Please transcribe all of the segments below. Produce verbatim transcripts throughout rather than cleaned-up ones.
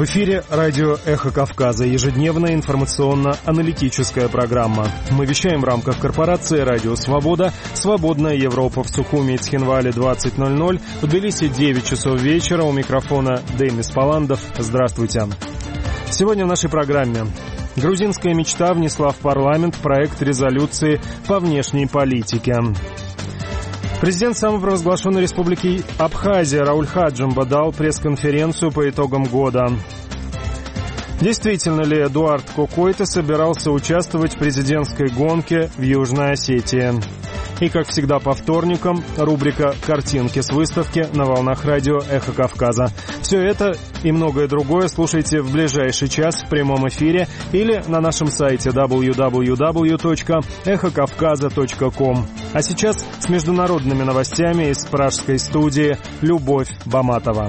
В эфире радио «Эхо Кавказа», ежедневная информационно-аналитическая программа. Мы вещаем в рамках корпорации «Радио Свобода», «Свободная Европа» в Сухуми и Цхинвале двадцать ноль ноль, в Тбилиси девять часов вечера. У микрофона Демис Паландов. Здравствуйте. Сегодня в нашей программе. Грузинская мечта внесла в парламент проект резолюции по внешней политике. Президент самопровозглашенной республики Абхазия Рауль Хаджимба дал пресс-конференцию по итогам года. Действительно ли Эдуард Кокойто собирался участвовать в президентской гонке в Южной Осетии? И, как всегда, по вторникам рубрика «Картинки с выставки» на волнах радио «Эхо Кавказа». Все это и многое другое слушайте в ближайший час в прямом эфире или на нашем сайте дабл ю дабл ю дабл ю точка эхо кавказа точка ком. А сейчас с международными новостями из пражской студии Любовь Баматова.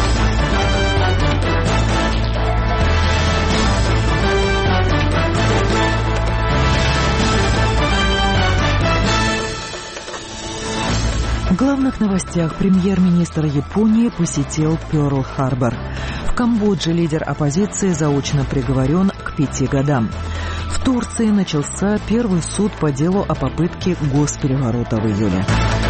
В главных новостях премьер-министр Японии посетил Пёрл-Харбор. В Камбодже лидер оппозиции заочно приговорен к пяти годам. В Турции начался первый суд по делу о попытке госпереворота в июле.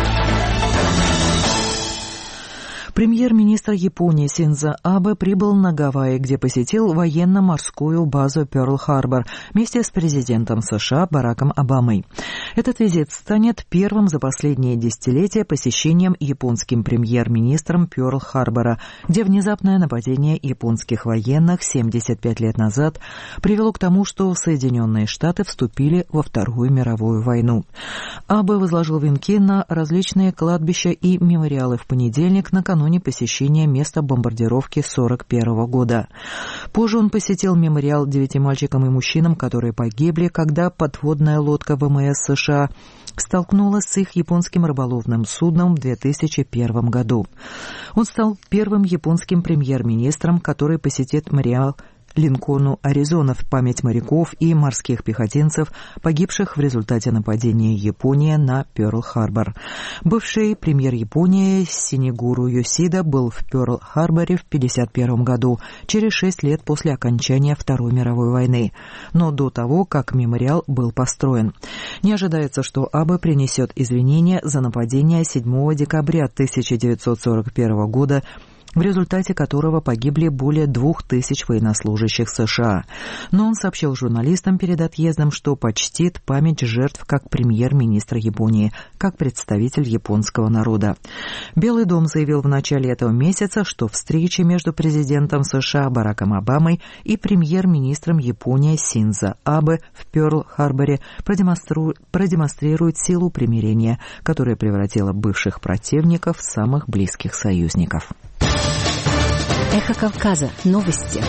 Премьер-министр Японии Синдзо Абе прибыл на Гавайи, где посетил военно-морскую базу Пёрл-Харбор вместе с президентом США Бараком Обамой. Этот визит станет первым за последние десятилетия посещением японским премьер-министром Пёрл-Харбора, где внезапное нападение японских военных семьдесят пять лет назад привело к тому, что Соединенные Штаты вступили во Вторую мировую войну. Абе возложил венки на различные кладбища и мемориалы в понедельник накануне посещения места бомбардировки сорок первого года. Позже он посетил мемориал девяти мальчикам и мужчинам, которые погибли, когда подводная лодка ВМС США столкнулась с их японским рыболовным судном в две тысячи первом году. Он стал первым японским премьер-министром, который посетит мемориал Линкольну, Аризона, в память моряков и морских пехотинцев, погибших в результате нападения Японии на Пёрл-Харбор. Бывший премьер Японии Синегуру Йосида был в Пёрл-Харборе в пятьдесят первом году, через шесть лет после окончания Второй мировой войны, но до того, как мемориал был построен. Не ожидается, что Абе принесет извинения за нападение седьмого декабря тысяча девятьсот сорок первого года, в результате которого погибли более двух тысяч военнослужащих США. Но он сообщил журналистам перед отъездом, что почтит память жертв как премьер-министр Японии, как представитель японского народа. Белый дом заявил в начале этого месяца, что встречи между президентом США Бараком Обамой и премьер-министром Японии Синдзо Абе в Пёрл-Харборе продемонстру... продемонстрируют силу примирения, которая превратила бывших противников в самых близких союзников. Эхо Кавказа. Новости.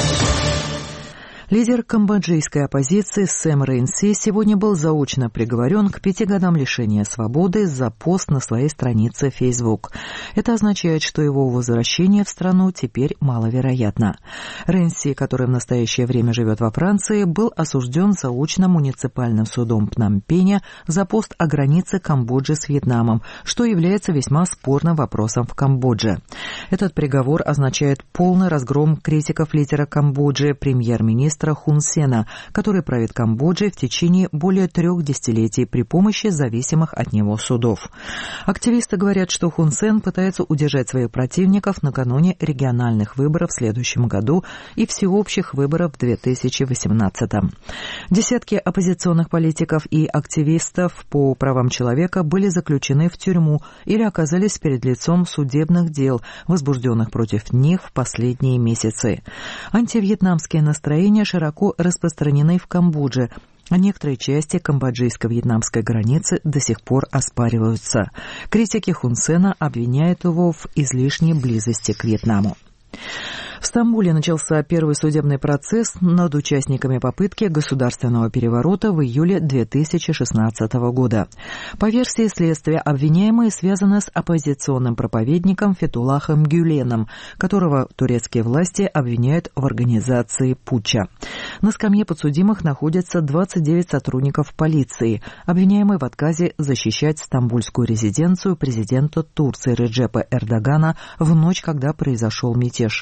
Лидер камбоджийской оппозиции Сэм Рейнси сегодня был заочно приговорен к пяти годам лишения свободы за пост на своей странице Facebook. Это означает, что его возвращение в страну теперь маловероятно. Рейнси, который в настоящее время живет во Франции, был осужден заочно муниципальным судом Пномпеня за пост о границе Камбоджи с Вьетнамом, что является весьма спорным вопросом в Камбодже. Этот приговор означает полный разгром критиков лидера Камбоджи, премьер-министра Хун Сена, который правит Камбоджей в течение более трех десятилетий при помощи зависимых от него судов. Активисты говорят, что Хун Сен пытается удержать своих противников накануне региональных выборов в следующем году и всеобщих выборов в две тысячи восемнадцатом. Десятки оппозиционных политиков и активистов по правам человека были заключены в тюрьму или оказались перед лицом судебных дел, возбужденных против них в последние месяцы. Антивьетнамские настроения широко распространены в Камбодже, а некоторые части камбоджийско-вьетнамской границы до сих пор оспариваются. Критики Хун Сена обвиняют его в излишней близости к Вьетнаму. В Стамбуле начался первый судебный процесс над участниками попытки государственного переворота в июле две тысячи шестнадцатого года. По версии следствия, обвиняемые связаны с оппозиционным проповедником Фетуллахом Гюленом, которого турецкие власти обвиняют в организации путча. На скамье подсудимых находятся двадцать девять сотрудников полиции, обвиняемые в отказе защищать стамбульскую резиденцию президента Турции Реджепа Эрдогана в ночь, когда произошел мятеж.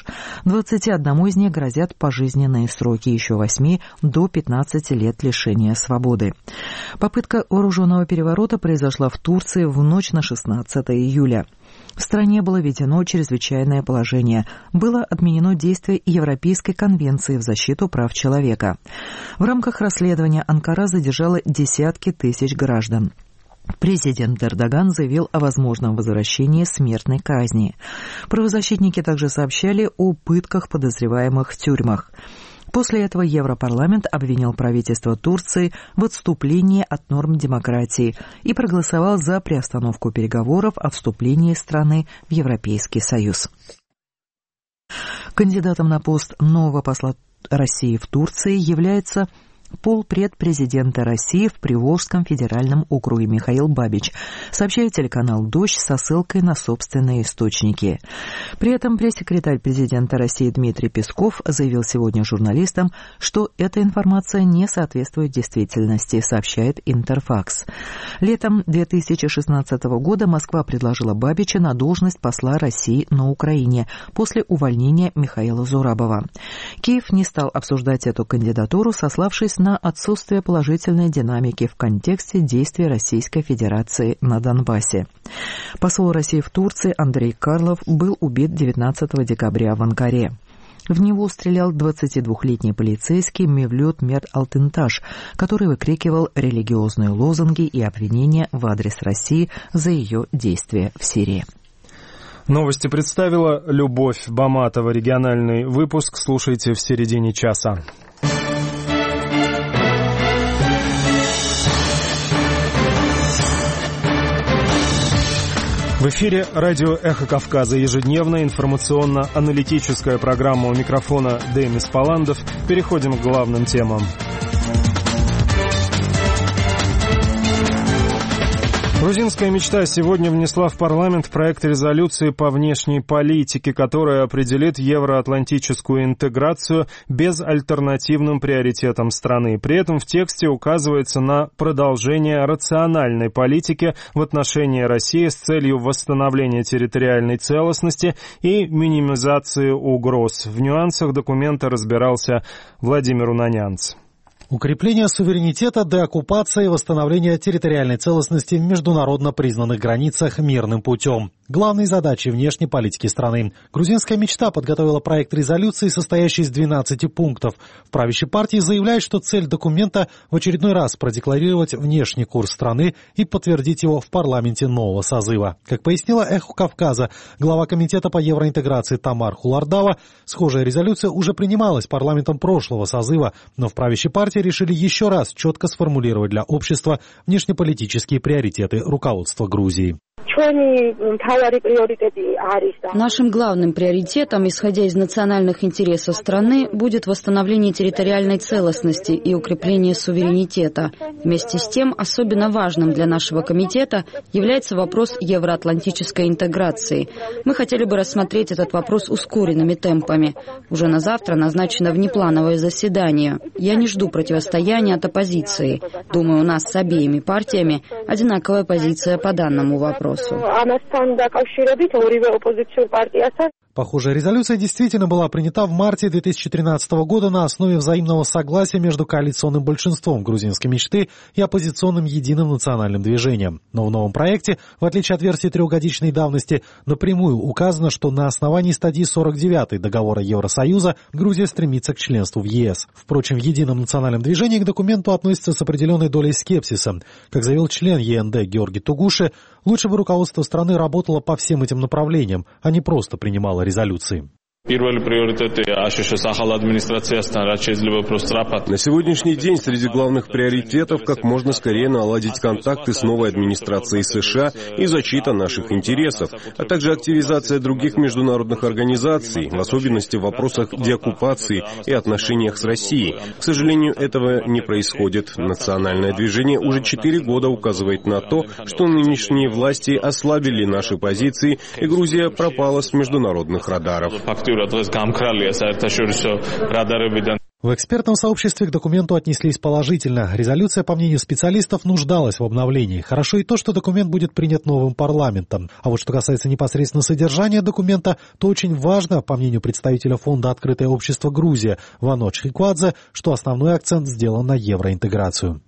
двадцати одному из них грозят пожизненные сроки, еще восьми до пятнадцати лет лишения свободы. Попытка вооруженного переворота произошла в Турции в ночь на шестнадцатое июля. В стране было введено чрезвычайное положение. Было отменено действие Европейской конвенции в защиту прав человека. В рамках расследования Анкара задержала десятки тысяч граждан. Президент Эрдоган заявил о возможном возвращении смертной казни. Правозащитники также сообщали о пытках подозреваемых в тюрьмах. После этого Европарламент обвинил правительство Турции в отступлении от норм демократии и проголосовал за приостановку переговоров о вступлении страны в Европейский Союз. Кандидатом на пост нового посла России в Турции является полпред президента России в Приволжском федеральном округе Михаил Бабич, сообщает телеканал «Дождь» со ссылкой на собственные источники. При этом пресс-секретарь президента России Дмитрий Песков заявил сегодня журналистам, что эта информация не соответствует действительности, сообщает Интерфакс. Летом две тысячи шестнадцатого года Москва предложила Бабича на должность посла России на Украине после увольнения Михаила Зурабова. Киев не стал обсуждать эту кандидатуру, сославшись на отсутствие положительной динамики в контексте действий Российской Федерации на Донбассе. Посол России в Турции Андрей Карлов был убит девятнадцатого декабря в Анкаре. В него стрелял двадцатидвухлетний полицейский Мевлют Мер Алтынташ, который выкрикивал религиозные лозунги и обвинения в адрес России за ее действия в Сирии. Новости представила Любовь Баматова. Региональный выпуск слушайте в середине часа. В эфире радио «Эхо Кавказа». Ежедневная информационно-аналитическая программа. У микрофона Демис Паландов. Переходим к главным темам. Грузинская мечта сегодня внесла в парламент проект резолюции по внешней политике, которая определит евроатлантическую интеграцию безальтернативным приоритетом страны. При этом в тексте указывается на продолжение рациональной политики в отношении России с целью восстановления территориальной целостности и минимизации угроз. В нюансах документа разбирался Владимир Унанянц. Укрепление суверенитета, деоккупация и восстановление территориальной целостности в международно признанных границах мирным путем. Главные задачи внешней политики страны. Грузинская мечта подготовила проект резолюции, состоящий из двенадцати пунктов. В правящей партии заявляют, что цель документа в очередной раз продекларировать внешний курс страны и подтвердить его в парламенте нового созыва. Как пояснила «Эхо Кавказа» глава комитета по евроинтеграции Тамар Хулардава, схожая резолюция уже принималась парламентом прошлого созыва, но в правящей партии решили еще раз четко сформулировать для общества внешнеполитические приоритеты руководства Грузии. Нашим главным приоритетом, исходя из национальных интересов страны, будет восстановление территориальной целостности и укрепление суверенитета. Вместе с тем, особенно важным для нашего комитета является вопрос евроатлантической интеграции. Мы хотели бы рассмотреть этот вопрос ускоренными темпами. Уже на завтра назначено внеплановое заседание. Я не жду противостояния от оппозиции. Думаю, у нас с обеими партиями одинаковая позиция по данному вопросу. Похожая резолюция действительно была принята в марте две тысячи тринадцатого года на основе взаимного согласия между коалиционным большинством грузинской мечты и оппозиционным единым национальным движением. Но в новом проекте, в отличие от версии трехгодичной давности, напрямую указано, что на основании статьи сорок девятой договора Евросоюза Грузия стремится к членству в ЕС. Впрочем, в едином национальном движении к документу относятся с определенной долей скепсиса. Как заявил член ЕНД Георгий Тугуши, лучше бы руководство страны работало по всем этим направлениям, а не просто принимало резолюции. На сегодняшний день среди главных приоритетов как можно скорее наладить контакты с новой администрацией США и защита наших интересов, а также активизация других международных организаций, в особенности в вопросах деоккупации и отношениях с Россией. К сожалению, этого не происходит. Национальное движение уже четыре года указывает на то, что нынешние власти ослабили наши позиции, и Грузия пропала с международных радаров. В экспертном сообществе к документу отнеслись положительно. Резолюция, по мнению специалистов, нуждалась в обновлении. Хорошо и то, что документ будет принят новым парламентом. А вот что касается непосредственно содержания документа, то очень важно, по мнению представителя фонда «Открытое общество Грузия» Вано Чхиквадзе, что основной акцент сделан на евроинтеграцию.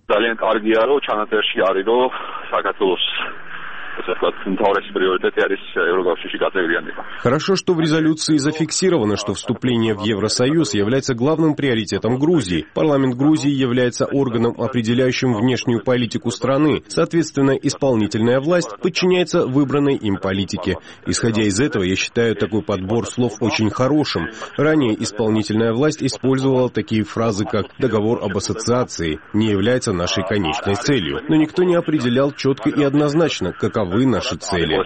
Хорошо, что в резолюции зафиксировано, что вступление в Евросоюз является главным приоритетом Грузии. Парламент Грузии является органом, определяющим внешнюю политику страны. Соответственно, исполнительная власть подчиняется выбранной им политике. Исходя из этого, я считаю такой подбор слов очень хорошим. Ранее исполнительная власть использовала такие фразы, как «договор об ассоциации» не является нашей конечной целью. Но никто не определял четко и однозначно, какова вы наши цели.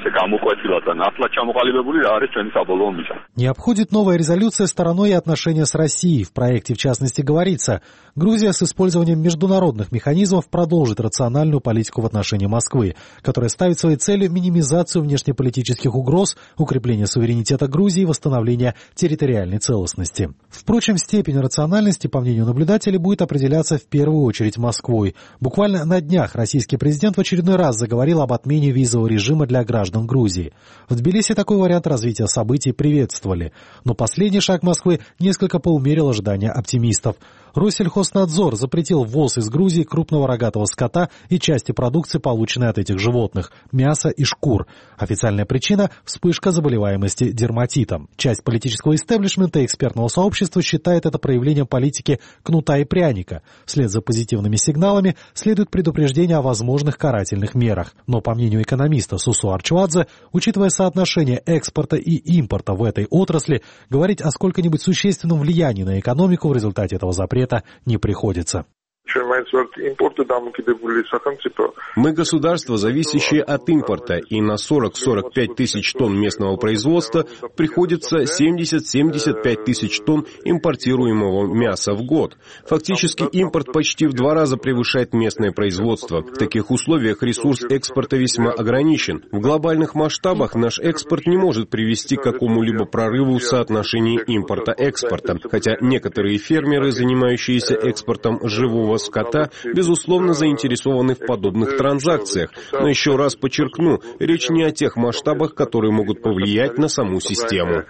Не обходит новая резолюция стороной и отношения с Россией. В проекте, в частности, говорится, Грузия с использованием международных механизмов продолжит рациональную политику в отношении Москвы, которая ставит своей целью минимизацию внешнеполитических угроз, укрепление суверенитета Грузии и восстановление территориальной целостности. Впрочем, степень рациональности, по мнению наблюдателей, будет определяться в первую очередь Москвой. Буквально на днях российский президент в очередной раз заговорил об отмене визового режима для граждан Грузии. В Тбилиси такой вариант развития событий приветствовали. Но последний шаг Москвы несколько поумерил ожидания оптимистов. Россельхознадзор запретил ввоз из Грузии крупного рогатого скота и части продукции, полученной от этих животных – мяса и шкур. Официальная причина – вспышка заболеваемости дерматитом. Часть политического истеблишмента и экспертного сообщества считает это проявлением политики кнута и пряника. Вслед за позитивными сигналами следует предупреждение о возможных карательных мерах. Но, по мнению экономиста Сусу Арчвадзе, учитывая соотношение экспорта и импорта в этой отрасли, говорить о сколько-нибудь существенном влиянии на экономику в результате этого запрета не приходится. Мы государство, зависящее от импорта, и на сорок - сорок пять тысяч тонн местного производства приходится семьдесят - семьдесят пять тысяч тонн импортируемого мяса в год. Фактически импорт почти в два раза превышает местное производство. В таких условиях ресурс экспорта весьма ограничен. В глобальных масштабах наш экспорт не может привести к какому-либо прорыву в соотношении импорта-экспорта, хотя некоторые фермеры, занимающиеся экспортом живого скота, безусловно, заинтересованы в подобных транзакциях. Но еще раз подчеркну, речь не о тех масштабах, которые могут повлиять на саму систему.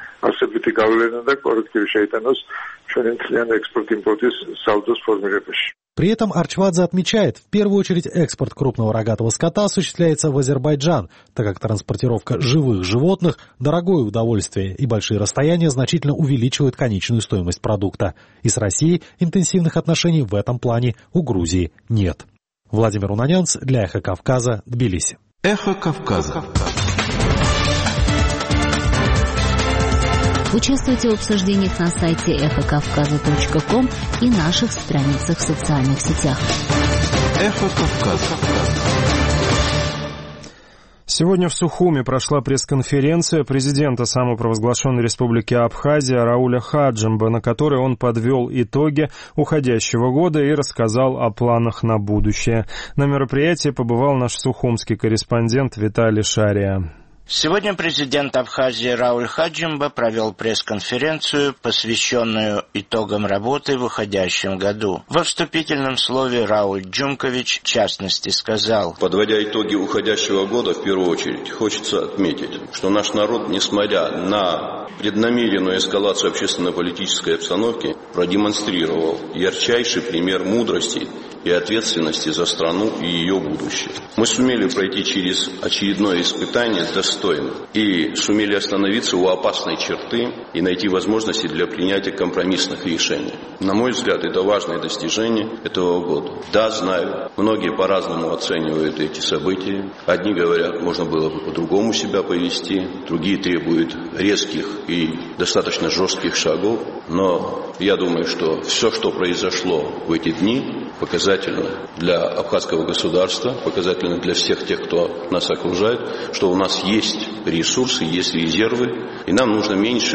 При этом Арчвадзе отмечает, в первую очередь экспорт крупного рогатого скота осуществляется в Азербайджан, так как транспортировка живых животных – дорогое удовольствие, и большие расстояния значительно увеличивают конечную стоимость продукта. И с Россией интенсивных отношений в этом плане у Грузии нет. Владимир Унанянц для «Эхо Кавказа», Тбилиси. «Эхо Кавказа». Участвуйте в обсуждениях на сайте эхо кавказа точка ком и наших страницах в социальных сетях. «Эхо Кавказа». Сегодня в Сухуми прошла пресс-конференция президента самопровозглашенной республики Абхазия Рауля Хаджимба, на которой он подвел итоги уходящего года и рассказал о планах на будущее. На мероприятии побывал наш сухумский корреспондент Виталий Шария. Сегодня президент Абхазии Рауль Хаджимба провел пресс-конференцию, посвященную итогам работы в уходящем году. Во вступительном слове Рауль Джумкович в частности сказал: «Подводя итоги уходящего года, в первую очередь, хочется отметить, что наш народ, несмотря на преднамеренную эскалацию общественно-политической обстановки, продемонстрировал ярчайший пример мудрости и ответственности за страну и ее будущее. Мы сумели пройти через очередное испытание достойно и сумели остановиться у опасной черты и найти возможности для принятия компромиссных решений. На мой взгляд, это важное достижение этого года. Да, знаю, многие по-разному оценивают эти события. Одни говорят, можно было бы по-другому себя повести, другие требуют резких и достаточно жестких шагов. Но я думаю, что все, что произошло в эти дни, показательно для абхазского государства, показательно для всех тех, кто нас окружает, что у нас есть ресурсы, есть резервы, и нам нужно меньше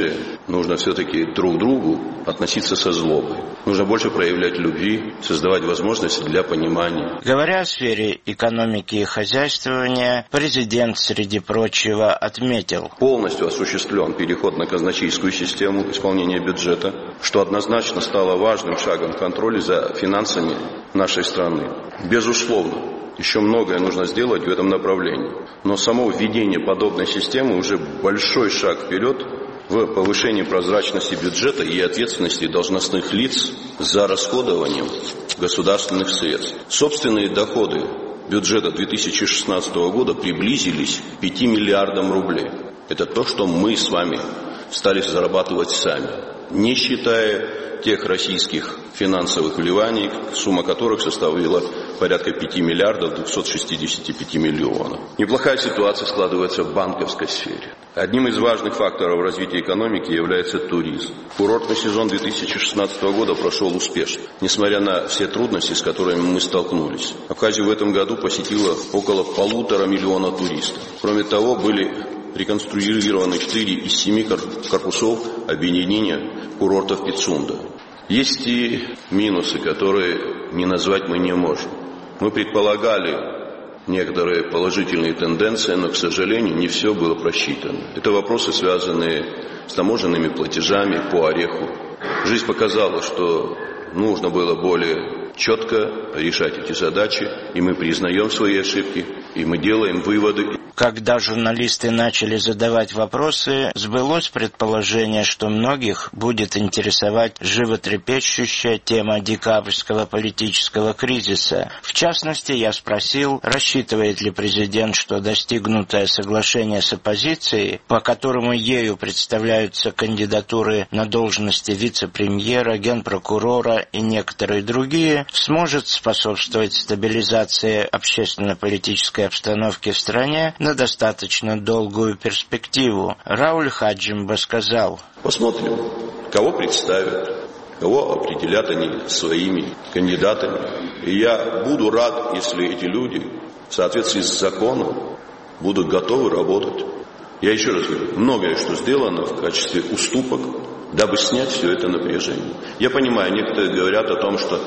Нужно все-таки друг к другу относиться со злобой. Нужно больше проявлять любви, создавать возможности для понимания. Говоря о сфере экономики и хозяйствования, президент, среди прочего, отметил: полностью осуществлен переход на казначейскую систему исполнения бюджета, что однозначно стало важным шагом в контроле за финансами нашей страны. Безусловно, еще многое нужно сделать в этом направлении. Но само введение подобной системы уже большой шаг вперед в повышении прозрачности бюджета и ответственности должностных лиц за расходованием государственных средств. Собственные доходы бюджета две тысячи шестнадцатого года приблизились к пяти миллиардам рублей. Это то, что мы с вами стали зарабатывать сами, не считая тех российских финансовых вливаний, сумма которых составила порядка пяти миллиардов двухсот шестидесяти пяти миллионов. Неплохая ситуация складывается в банковской сфере. Одним из важных факторов развития экономики является туризм. Курортный сезон две тысячи шестнадцатого года прошел успешно, несмотря на все трудности, с которыми мы столкнулись. Абхазию в этом году посетило около полутора миллиона туристов. Кроме того, были реконструированы четыре из семи корпусов объединения курортов Пицунда. Есть и минусы, которые не назвать мы не можем. Мы предполагали некоторые положительные тенденции, но, к сожалению, не все было просчитано. Это вопросы, связанные с таможенными платежами по ореху. Жизнь показала, что нужно было более четко решать эти задачи, и мы признаем свои ошибки, и мы делаем выводы. Когда журналисты начали задавать вопросы, сбылось предположение, что многих будет интересовать животрепещущая тема декабрьского политического кризиса. В частности, я спросил, рассчитывает ли президент, что достигнутое соглашение с оппозицией, по которому ею представляются кандидатуры на должности вице-премьера, генпрокурора и некоторые другие, сможет способствовать стабилизации общественно-политической обстановки в стране на достаточно долгую перспективу. Рауль Хаджимба сказал: посмотрим, кого представят, кого определят они своими кандидатами. И я буду рад, если эти люди в соответствии с законом будут готовы работать. Я еще раз говорю, многое, что сделано в качестве уступок, дабы снять все это напряжение. Я понимаю, некоторые говорят о том, что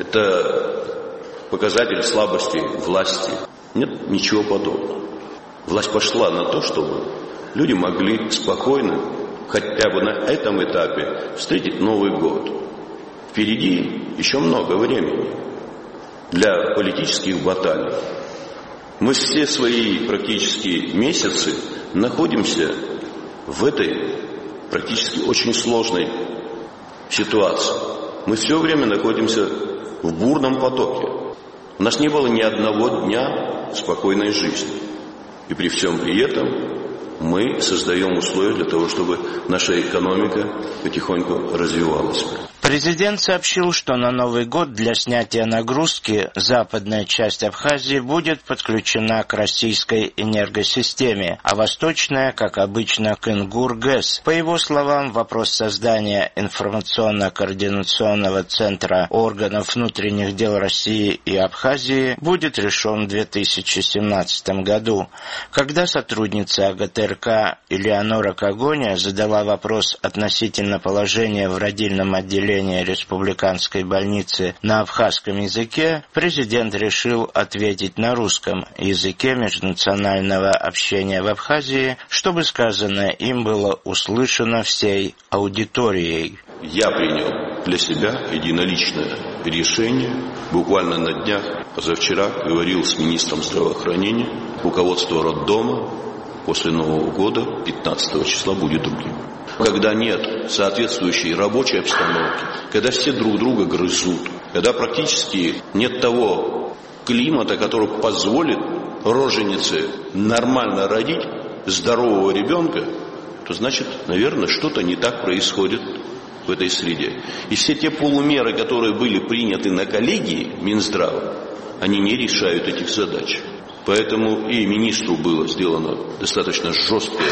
это показатель слабости власти. Нет, ничего подобного. Власть пошла на то, чтобы люди могли спокойно, хотя бы на этом этапе, встретить Новый год. Впереди еще много времени для политических баталий. Мы все свои практически месяцы находимся в этой практически очень сложной ситуации. Мы все время находимся в бурном потоке. У нас не было ни одного дня спокойной жизни. И при всем при этом мы создаем условия для того, чтобы наша экономика потихоньку развивалась. Президент сообщил, что на Новый год для снятия нагрузки западная часть Абхазии будет подключена к российской энергосистеме, а восточная, как обычно, к Ингургэс. По его словам, вопрос создания информационно-координационного центра органов внутренних дел России и Абхазии будет решен в две тысячи семнадцатом году. Когда сотрудница АГТРК Элеонора Кагоня задала вопрос относительно положения в родильном отделении республиканской больницы на абхазском языке, президент решил ответить на русском языке межнационального общения в Абхазии, чтобы сказанное им было услышано всей аудиторией. Я принял для себя единоличное решение. Буквально на днях, позавчера, говорил с министром здравоохранения. Руководство роддома после Нового года, пятнадцатого числа, будет другим. Когда нет соответствующей рабочей обстановки, когда все друг друга грызут, когда практически нет того климата, который позволит роженице нормально родить здорового ребенка, то значит, наверное, что-то не так происходит в этой среде. И все те полумеры, которые были приняты на коллегии Минздрава, они не решают этих задач. Поэтому и министру было сделано достаточно жесткое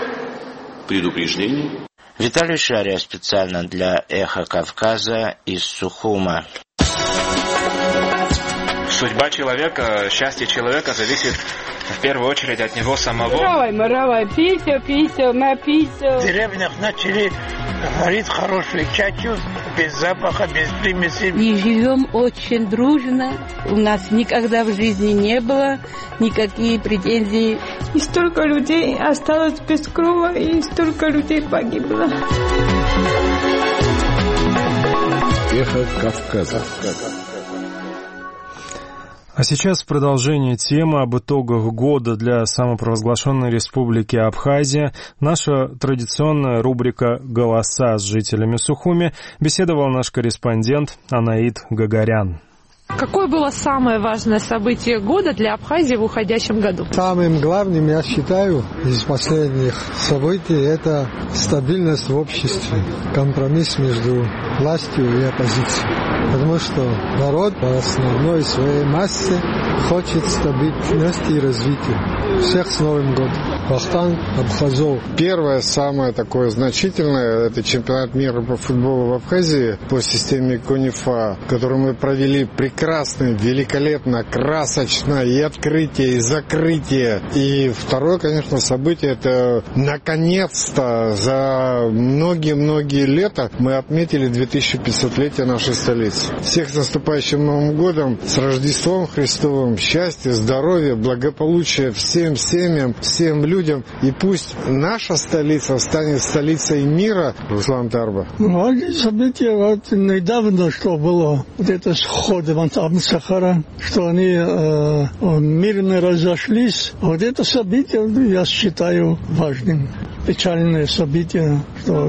предупреждение. Виталий Шария специально для «Эхо Кавказа» из Сухума. Судьба человека, счастье человека зависит в первую очередь от него самого. Моровай, моровай, писю, писю, на писю. В деревнях начали варить хороший чай, без запаха, без примесей. И живем очень дружно. У нас никогда в жизни не было никаких претензий. И столько людей осталось без крова, и столько людей погибло. Эхо Кавказа. А сейчас в продолжение темы об итогах года для самопровозглашенной республики Абхазия наша традиционная рубрика «Голоса с жителями Сухуми» беседовал наш корреспондент Анаид Гагарян. Какое было самое важное событие года для Абхазии в уходящем году? Самым главным, я считаю, из последних событий, это стабильность в обществе, компромисс между властью и оппозицией. Потому что народ в основной своей массе хочет стабильности и развития. Всех с Новым годом. Вахтанг Абхазов. Первое, самое такое значительное, это чемпионат мира по футболу в Абхазии по системе КОНИФА, который мы провели прекрасно, великолепно, красочно, и открытие, и закрытие. И второе, конечно, событие, это наконец-то за многие-многие лета мы отметили две тысячи пятисотлетие нашей столицы. Всех с наступающим Новым годом, с Рождеством Христовым, счастья, здоровья, благополучия всем семьям, всем людям. И пусть наша столица станет столицей мира. Руслан Тарба. Важное событие вот недавно, что было, вот это сходы в Амсахара, что они э, мирно разошлись. Вот это событие я считаю важным. Печальное событие, что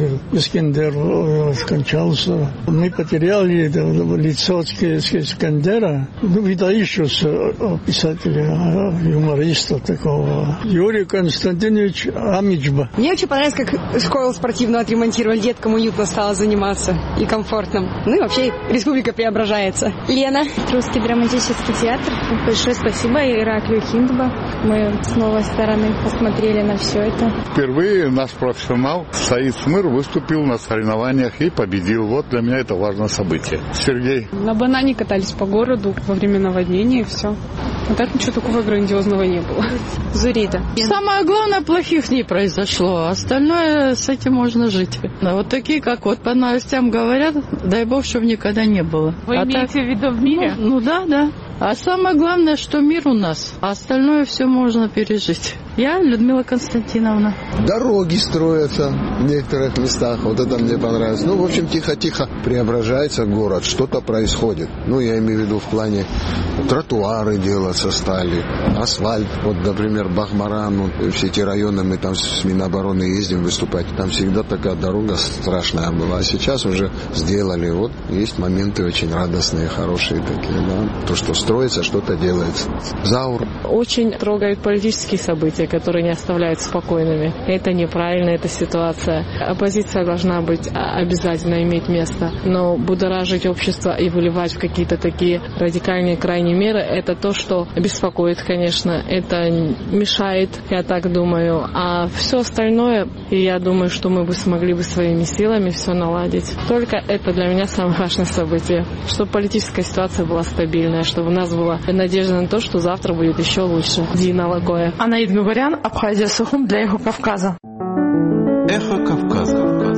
Искандер скончался. Мы потеряли лицо Искандера, ну, выдающегося писателя, юмориста такого. Юрий Константинович Амичба. Мне очень понравилось, как школу спортивную отремонтировали, деткам уютно стало заниматься и комфортно. Ну и вообще республика преображается. Лена. Русский драматический театр. Большое спасибо Ираклию Хиндба. Мы с новой стороны посмотрели на все это. Впервые наш профессионал Саид Смыр выступил на соревнованиях и победил. Вот для меня это важное событие. Сергей. На банане катались по городу во время наводнения и все. А так ничего такого грандиозного не было. Зурида. Самое главное, плохих не произошло. Остальное с этим можно жить. Вот такие, как вот по новостям говорят, дай бог, чтобы никогда не было. Вы а имеете так, в виду в мире? Ну, ну да, да. А самое главное, что мир у нас, а остальное все можно пережить. Я Людмила Константиновна. Дороги строятся в некоторых местах, вот это мне понравилось. Ну, в общем, тихо-тихо преображается город, что-то происходит. Ну, я имею в виду в плане тротуары делаться стали, асфальт. Вот, например, Бахмаран, вот, все эти районы, мы там с Минобороны ездим выступать, там всегда такая дорога страшная была, а сейчас уже сделали. Вот есть моменты очень радостные, хорошие такие, да, то, что строится, что-то делается. Заур. Очень трогают политические события, которые не оставляют спокойными. Это неправильно, эта ситуация. Оппозиция должна быть обязательно иметь место, но будоражить общество и выливать в какие-то такие радикальные крайние меры, это то, что беспокоит, конечно. Это мешает, я так думаю. А все остальное, и я думаю, что мы бы смогли бы своими силами все наладить. Только это для меня самое важное событие. Чтобы политическая ситуация была стабильная, чтобы у нас была надежда на то, что завтра будет еще лучше. Дина Лагоя. Анаид Гагарян, Абхазия, Сухум для Эхо Кавказа. Эхо Кавказа.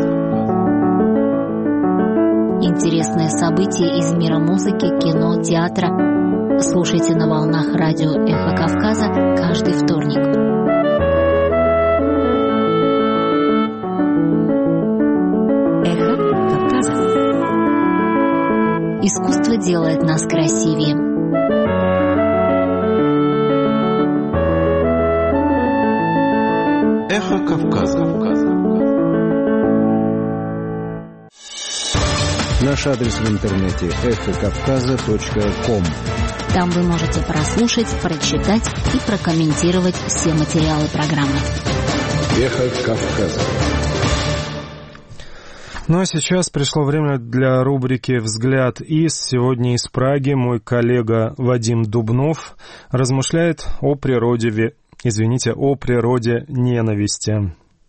Интересные события из мира музыки, кино, театра. Слушайте на волнах радио Эхо Кавказа каждый вторник. Эхо Кавказа. Искусство делает нас красивее. Эхо Кавказа. Наш адрес в интернете эхо кавказа точка ком. Там вы можете прослушать, прочитать и прокомментировать все материалы программы. Эхо Кавказа. Ну а сейчас пришло время для рубрики «Взгляд из». Сегодня из Праги мой коллега Вадим Дубнов размышляет о природе, извините, о природе ненависти.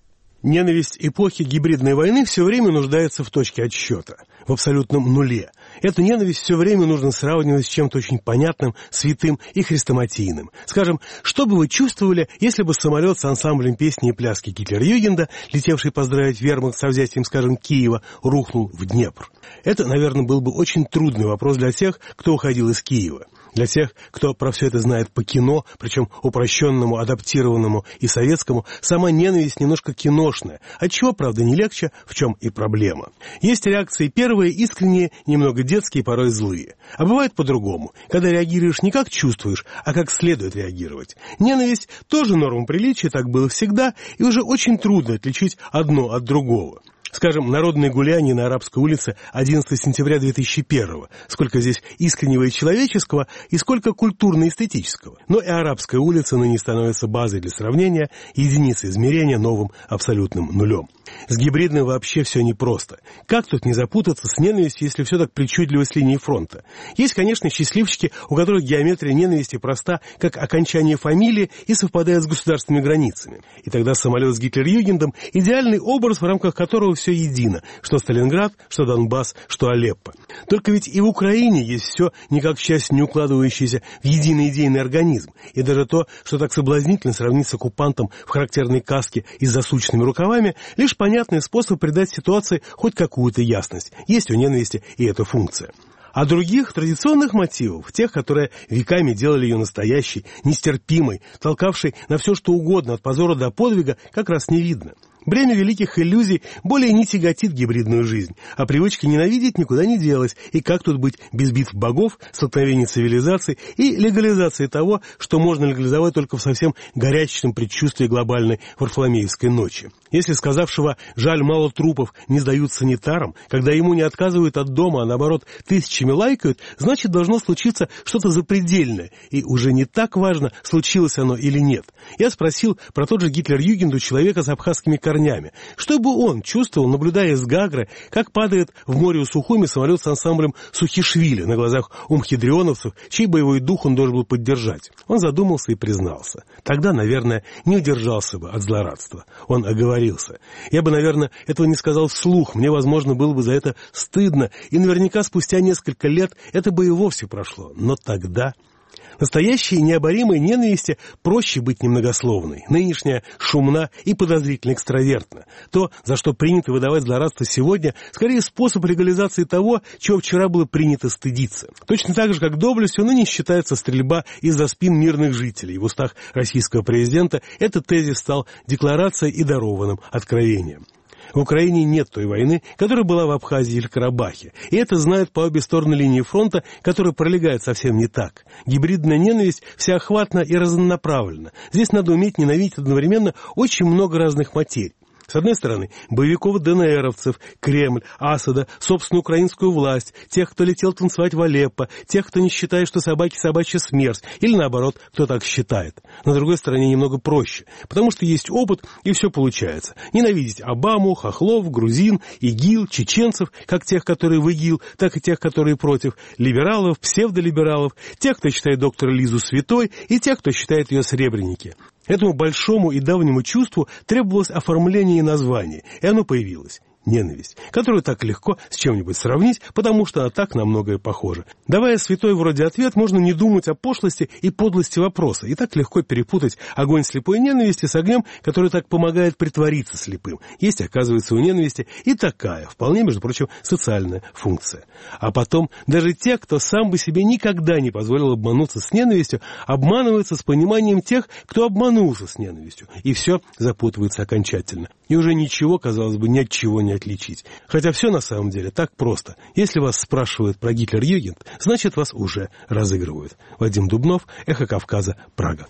Ненависть эпохи гибридной войны все время нуждается в точке отсчета, в абсолютном нуле. Эту ненависть все время нужно сравнивать с чем-то очень понятным, святым и хрестоматийным. Скажем, что бы вы чувствовали, если бы самолет с ансамблем песни и пляски Гитлер-Югенда, летевший поздравить вермахт со взятием, скажем, Киева, рухнул в Днепр? Это, наверное, был бы очень трудный вопрос для тех, кто уходил из Киева. Для тех, кто про все это знает по кино, причем упрощенному, адаптированному и советскому, сама ненависть немножко киношная, отчего, правда, не легче, в чем и проблема. Есть реакции первые, искренние, немного детские, порой злые. А бывает по-другому, когда реагируешь не как чувствуешь, а как следует реагировать. Ненависть тоже норма приличия, так было всегда, и уже очень трудно отличить одно от другого. Скажем, народные гуляния на Арабской улице одиннадцатого сентября две тысячи первого. Сколько здесь искреннего и человеческого, и сколько культурно-эстетического. Но и Арабская улица ныне становится базой для сравнения, единицей измерения новым абсолютным нулем. С гибридным вообще все непросто. Как тут не запутаться с ненавистью, если все так причудливо с линии фронта? Есть, конечно, счастливчики, у которых геометрия ненависти проста, как окончание фамилии, и совпадает с государственными границами. И тогда самолет с Гитлер-Югендом – идеальный образ, в рамках которого все едино, что Сталинград, что Донбасс, что Алеппо. Только ведь и в Украине есть все, никак часть не укладывающееся в единый идейный организм. И даже то, что так соблазнительно сравнить с оккупантом в характерной каске и с засученными рукавами, лишь понятный способ придать ситуации хоть какую-то ясность. Есть у ненависти и эта функция. А других традиционных мотивов, тех, которые веками делали ее настоящей, нестерпимой, толкавшей на все что угодно, от позора до подвига, как раз не видно. Бремя великих иллюзий более не тяготит гибридную жизнь, а привычка ненавидеть никуда не делась. И как тут быть без битв богов, столкновений цивилизаций и легализации того, что можно легализовать только в совсем горячечном предчувствии глобальной Варфоломеевской ночи? Если сказавшего «жаль, мало трупов» не сдают санитарам, когда ему не отказывают от дома, а наоборот тысячами лайкают, значит должно случиться что-то запредельное. И уже не так важно, случилось оно или нет. Я спросил про тот же Гитлер-Югенд у человека с абхазскими корнями. Что бы он чувствовал, наблюдая с Гагры, как падает в море у Сухуми самолет с ансамблем Сухишвили на глазах у мхидрионовцев, чей боевой дух он должен был поддержать? Он задумался и признался. Тогда, наверное, не удержался бы от злорадства. Он оговорился. Я бы, наверное, этого не сказал вслух, мне, возможно, было бы за это стыдно, и наверняка спустя несколько лет это бы и вовсе прошло. Но тогда... Настоящей необоримой ненависти проще быть немногословной. Нынешняя шумна и подозрительно экстравертна. То, за что принято выдавать злорадство сегодня, скорее способ легализации того, чего вчера было принято стыдиться. Точно так же, как доблестью ныне считается стрельба из-за спин мирных жителей. В устах российского президента этот тезис стал декларацией и дарованным откровением. В Украине нет той войны, которая была в Абхазии или Карабахе. И это знают по обе стороны линии фронта, которая пролегает совсем не так. Гибридная ненависть всеохватна и разнонаправленна. Здесь надо уметь ненавидеть одновременно очень много разных материй. С одной стороны, боевиков ДНРовцев, Кремль, Асада, собственную украинскую власть, тех, кто летел танцевать в Алеппо, тех, кто не считает, что собаки собачья смерть, или наоборот, кто так считает. На другой стороне немного проще, потому что есть опыт, и все получается. Ненавидеть Обаму, хохлов, грузин, ИГИЛ, чеченцев, как тех, которые в ИГИЛ, так и тех, которые против, либералов, псевдолибералов, тех, кто считает доктора Лизу святой, и тех, кто считает ее сребреники. Этому большому и давнему чувству требовалось оформление и название, и оно появилось. Ненависть, которую так легко с чем-нибудь сравнить, потому что она так на многое похожа. Давая святой вроде ответ, можно не думать о пошлости и подлости вопроса, и так легко перепутать огонь слепой ненависти с огнем, который так помогает притвориться слепым. Есть, оказывается, у ненависти и такая, вполне, между прочим, социальная функция. А потом даже те, кто сам бы себе никогда не позволил обмануться с ненавистью, обманываются с пониманием тех, кто обманулся с ненавистью, и все запутывается окончательно. И уже ничего, казалось бы, ни от чего не отличить. Хотя все на самом деле так просто. Если вас спрашивают про Гитлер-Югенд, значит вас уже разыгрывают. Вадим Дубнов, Эхо Кавказа, Прага.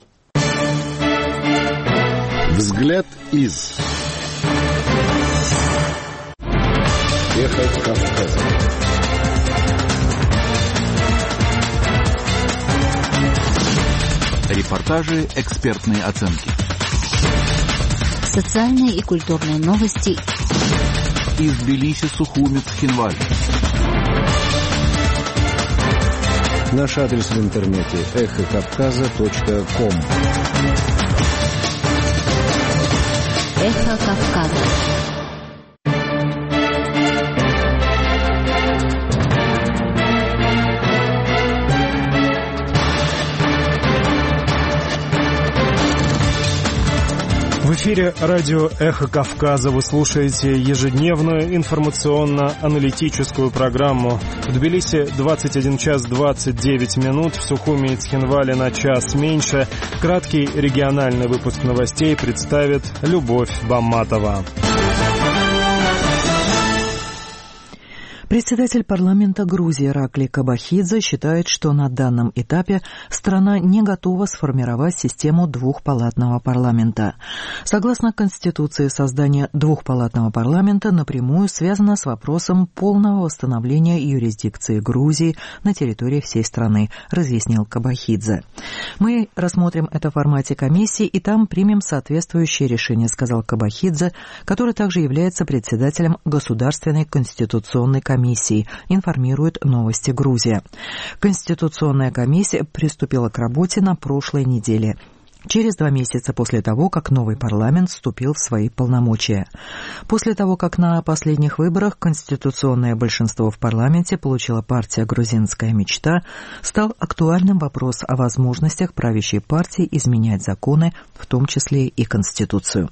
Взгляд из Эхо Кавказа. Репортажи, экспертные оценки. Социальные и культурные новости из Тбилиси, Сухуми, Цхинвали. Наш адрес в интернете эхо кавказа точка ком. Эхо Кавказа. В эфире радио «Эхо Кавказа». Вы слушаете ежедневную информационно-аналитическую программу. В Тбилиси двадцать один час двадцать девять минут, в Сухуми и Цхинвале на час меньше. Краткий региональный выпуск новостей представит Любовь Бамматова. Председатель парламента Грузии Иракли Кобахидзе считает, что на данном этапе страна не готова сформировать систему двухпалатного парламента. Согласно Конституции, создание двухпалатного парламента напрямую связано с вопросом полного восстановления юрисдикции Грузии на территории всей страны, разъяснил Кобахидзе. «Мы рассмотрим это в формате комиссии и там примем соответствующее решение», сказал Кобахидзе, который также является председателем Государственной конституционной комиссии. Комиссии, информирует «Новости Грузия». Конституционная комиссия приступила к работе на прошлой неделе, через два месяца после того, как новый парламент вступил в свои полномочия. После того, как на последних выборах конституционное большинство в парламенте получила партия «Грузинская мечта», стал актуальным вопрос о возможностях правящей партии изменять законы, в том числе и Конституцию.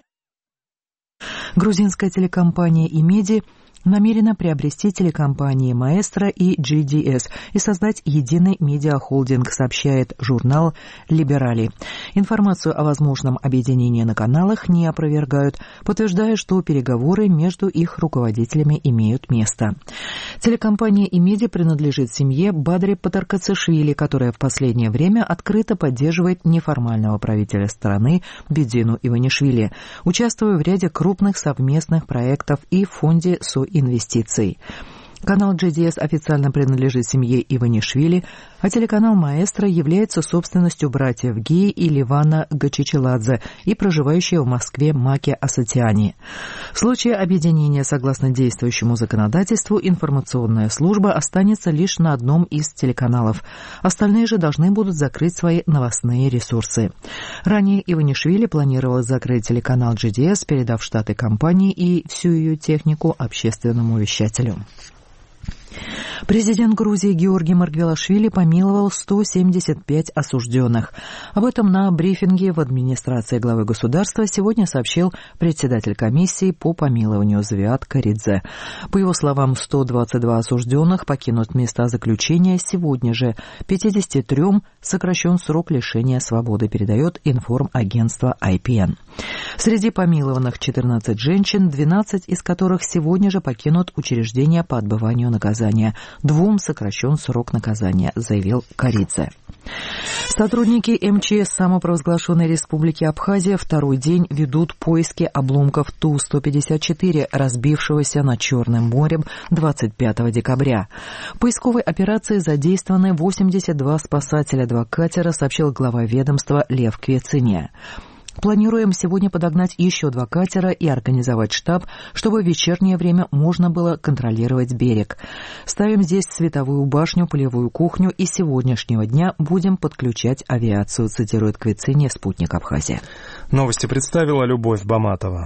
Грузинская телекомпания «Имеди» намерена приобрести телекомпании «Маэстро» и джи ди эс и создать единый медиахолдинг, сообщает журнал «Либерали». Информацию о возможном объединении на каналах не опровергают, подтверждая, что переговоры между их руководителями имеют место. Телекомпания «Имеди» принадлежит семье Бадри Патаркацишвили, которая в последнее время открыто поддерживает неформального правителя страны Бедзину Иванишвили, участвуя в ряде крупных совместных проектов и в фонде «Со инвестиций». Канал джи ди эс официально принадлежит семье Иванишвили, а телеканал «Маэстро» является собственностью братьев Гии и Ливана Гачичеладзе и проживающей в Москве Маки Асатиани. В случае объединения, согласно действующему законодательству, информационная служба останется лишь на одном из телеканалов. Остальные же должны будут закрыть свои новостные ресурсы. Ранее Иванишвили планировал закрыть телеканал джи ди эс, передав штаты компании и всю ее технику общественному вещателю. Президент Грузии Георгий Маргвелашвили помиловал сто семьдесят пять осужденных. Об этом на брифинге в администрации главы государства сегодня сообщил председатель комиссии по помилованию Звиат Каридзе. По его словам, сто двадцать два осужденных покинут места заключения сегодня же. пятьдесят три сокращен срок лишения свободы, передает информагентство ай пи эн. Среди помилованных четырнадцать женщин, двенадцать из которых сегодня же покинут учреждение по отбыванию наказания. Двум сокращен срок наказания, заявил Каридзе. Сотрудники эм че эс самопровозглашенной республики Абхазия второй день ведут поиски обломков Ту сто пятьдесят четыре, разбившегося над Черным морем двадцать пятого декабря. В поисковой операции задействованы восемьдесят два спасателя-два катера, сообщил глава ведомства Лев Квециня. Планируем сегодня подогнать еще два катера и организовать штаб, чтобы в вечернее время можно было контролировать берег. Ставим здесь световую башню, полевую кухню и с сегодняшнего дня будем подключать авиацию, цитирует Квециня, «Спутник Абхазия». Новости представила Любовь Бамматова.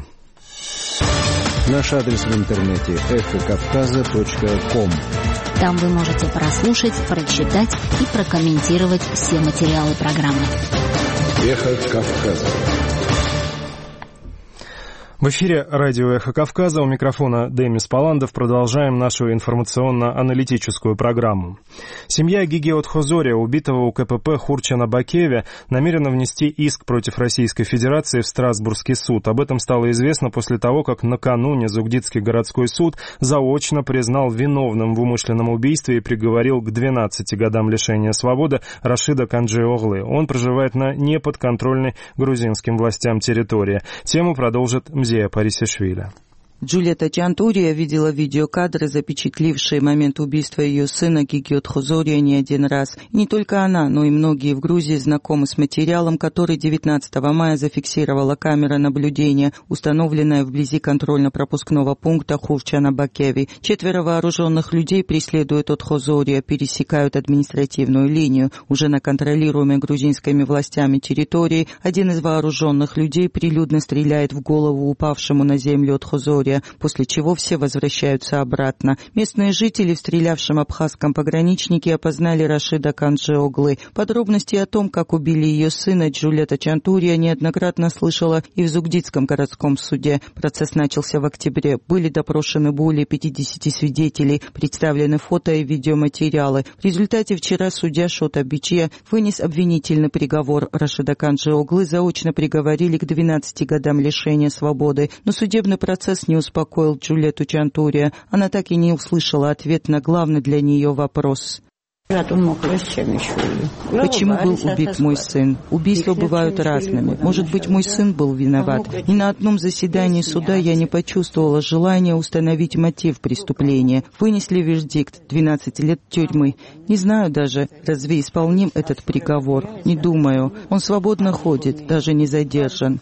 Наш адрес в интернете эхо кавказа точка ком. Там вы можете прослушать, прочитать и прокомментировать все материалы программы. Эхо Кавказа. В эфире радио «Эхо Кавказа», у микрофона Демис Паландов. Продолжаем нашу информационно-аналитическую программу. Семья Гигиот Хозория, убитого у ка пэ пэ Хурчана Бакеева, намерена внести иск против Российской Федерации в Страсбургский суд. Об этом стало известно после того, как накануне Зугдитский городской суд заочно признал виновным в умышленном убийстве и приговорил к двенадцати годам лишения свободы Рашида Канджи-Оглы. Он проживает на неподконтрольной грузинским властям территории. Тему продолжит Мзея Парисишвили. Джульетта Чантурия видела видеокадры, запечатлившие момент убийства ее сына Гигиот Хозория не один раз. И не только она, но и многие в Грузии знакомы с материалом, который девятнадцатого мая зафиксировала камера наблюдения, установленная вблизи контрольно-пропускного пункта Хурчана-Бакеви. Четверо вооруженных людей преследуют от Хозория, пересекают административную линию. Уже на контролируемой грузинскими властями территории один из вооруженных людей прилюдно стреляет в голову упавшему на землю от Хозория, после чего все возвращаются обратно. Местные жители в стрелявшем абхазском пограничнике опознали Рашида Канджиоглы. Подробности о том, как убили ее сына, Джульетта Чантурия неоднократно слышала и в Зугдидском городском суде. Процесс начался в октябре. Были допрошены более пятидесяти свидетелей, представлены фото и видеоматериалы. В результате вчера судья Шота Биче вынес обвинительный приговор. Рашида Канджиоглы заочно приговорили к двенадцати годам лишения свободы, но судебный процесс не успокоил Джульетту Чантурия. Она так и не услышала ответ на главный для нее вопрос. Почему был убит мой сын? Убийства бывают разными. Может быть, мой сын был виноват. Ни на одном заседании суда я не почувствовала желания установить мотив преступления. Вынесли вердикт — двенадцать лет тюрьмы. Не знаю даже, разве исполним этот приговор. Не думаю. Он свободно ходит, даже не задержан.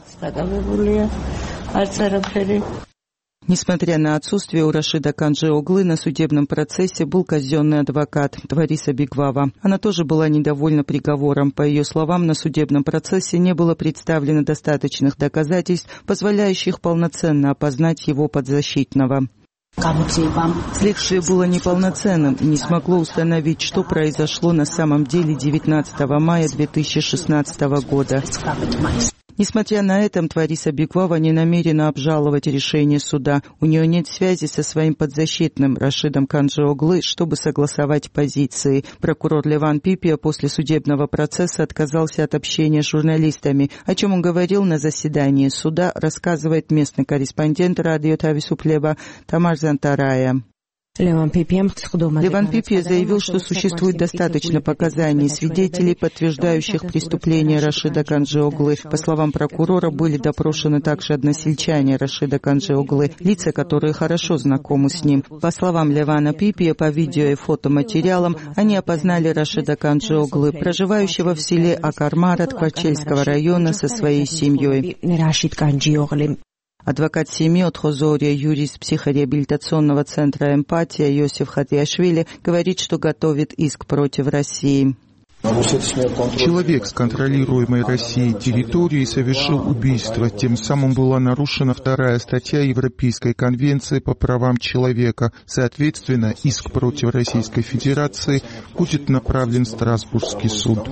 Несмотря на отсутствие у Рашида Канджиоглы на судебном процессе был казенный адвокат Твариса Бигвава. Она тоже была недовольна приговором. По ее словам, на судебном процессе не было представлено достаточных доказательств, позволяющих полноценно опознать его подзащитного. Следствие было неполноценным и не смогло установить, что произошло на самом деле девятнадцатого мая две тысячи шестнадцатого года. Несмотря на это, Твариса Бигвава не намерена обжаловать решение суда. У нее нет связи со своим подзащитным Рашидом Канджиоглы, чтобы согласовать позиции. Прокурор Леван Пипия после судебного процесса отказался от общения с журналистами. О чем он говорил на заседании суда, рассказывает местный корреспондент радио Тависуплева Тамар Зантарая. Леван Пипия заявил, что существует достаточно показаний свидетелей, подтверждающих преступление Рашида Канджиоглы. По словам прокурора, были допрошены также односельчане Рашида Канджиоглы, лица, которые хорошо знакомы с ним. По словам Левана Пипия, по видео и фотоматериалам, они опознали Рашида Канджиоглы, проживающего в селе Акармарат Кварчельского района со своей семьей. Адвокат семьи от Хозория, юрист психореабилитационного центра «Эмпатия» Йосиф Хатиашвили говорит, что готовит иск против России. Человек с контролируемой Россией территории совершил убийство. Тем самым была нарушена вторая статья Европейской конвенции по правам человека. Соответственно, иск против Российской Федерации будет направлен в Страсбургский суд.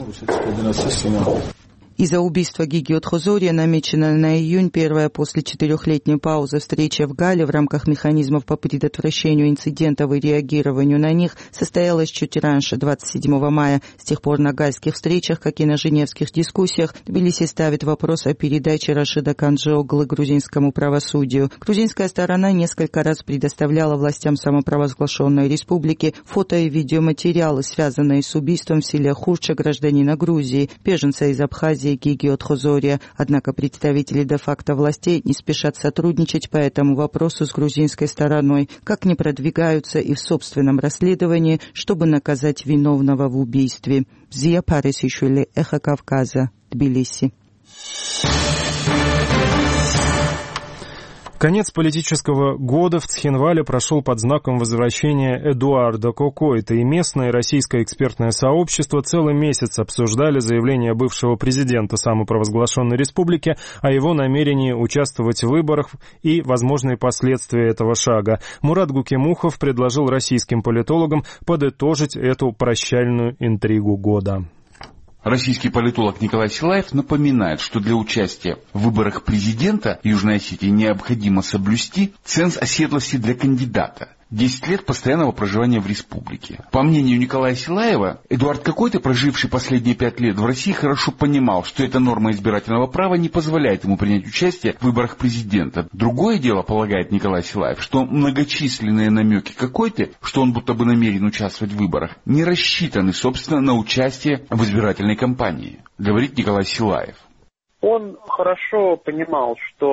Из-за убийства Гигиот Хозория намечена на июнь первая после четырехлетней паузы встреча в Гале в рамках механизмов по предотвращению инцидентов и реагированию на них состоялась чуть раньше, двадцать седьмого мая. С тех пор на гальских встречах, как и на женевских дискуссиях, Тбилиси ставит вопрос о передаче Рашида Канджиоглы грузинскому правосудию. Грузинская сторона несколько раз предоставляла властям самопровозглашенной республики фото и видеоматериалы, связанные с убийством в селе Хурча гражданина Грузии, беженца из Абхазии Гигиот Хозория. Однако представители де-факто властей не спешат сотрудничать по этому вопросу с грузинской стороной, как не продвигаются и в собственном расследовании, чтобы наказать виновного в убийстве. Зия Парисишвили, Эхо Кавказа, Тбилиси. Конец политического года в Цхинвале прошел под знаком возвращения Эдуарда Кокойта, и местное российское экспертное сообщество целый месяц обсуждали заявление бывшего президента самопровозглашенной республики о его намерении участвовать в выборах и возможные последствия этого шага. Мурат Гукимухов предложил российским политологам подытожить эту прощальную интригу года. Российский политолог Николай Силаев напоминает, что для участия в выборах президента Южной Осетии необходимо соблюсти ценз оседлости для кандидата. десять лет постоянного проживания в республике. По мнению Николая Силаева, Эдуард Кокойта, проживший последние пять лет в России, хорошо понимал, что эта норма избирательного права не позволяет ему принять участие в выборах президента. Другое дело, полагает Николай Силаев, что многочисленные намеки Кокойты, что он будто бы намерен участвовать в выборах, не рассчитаны, собственно, на участие в избирательной кампании, говорит Николай Силаев. Он хорошо понимал, что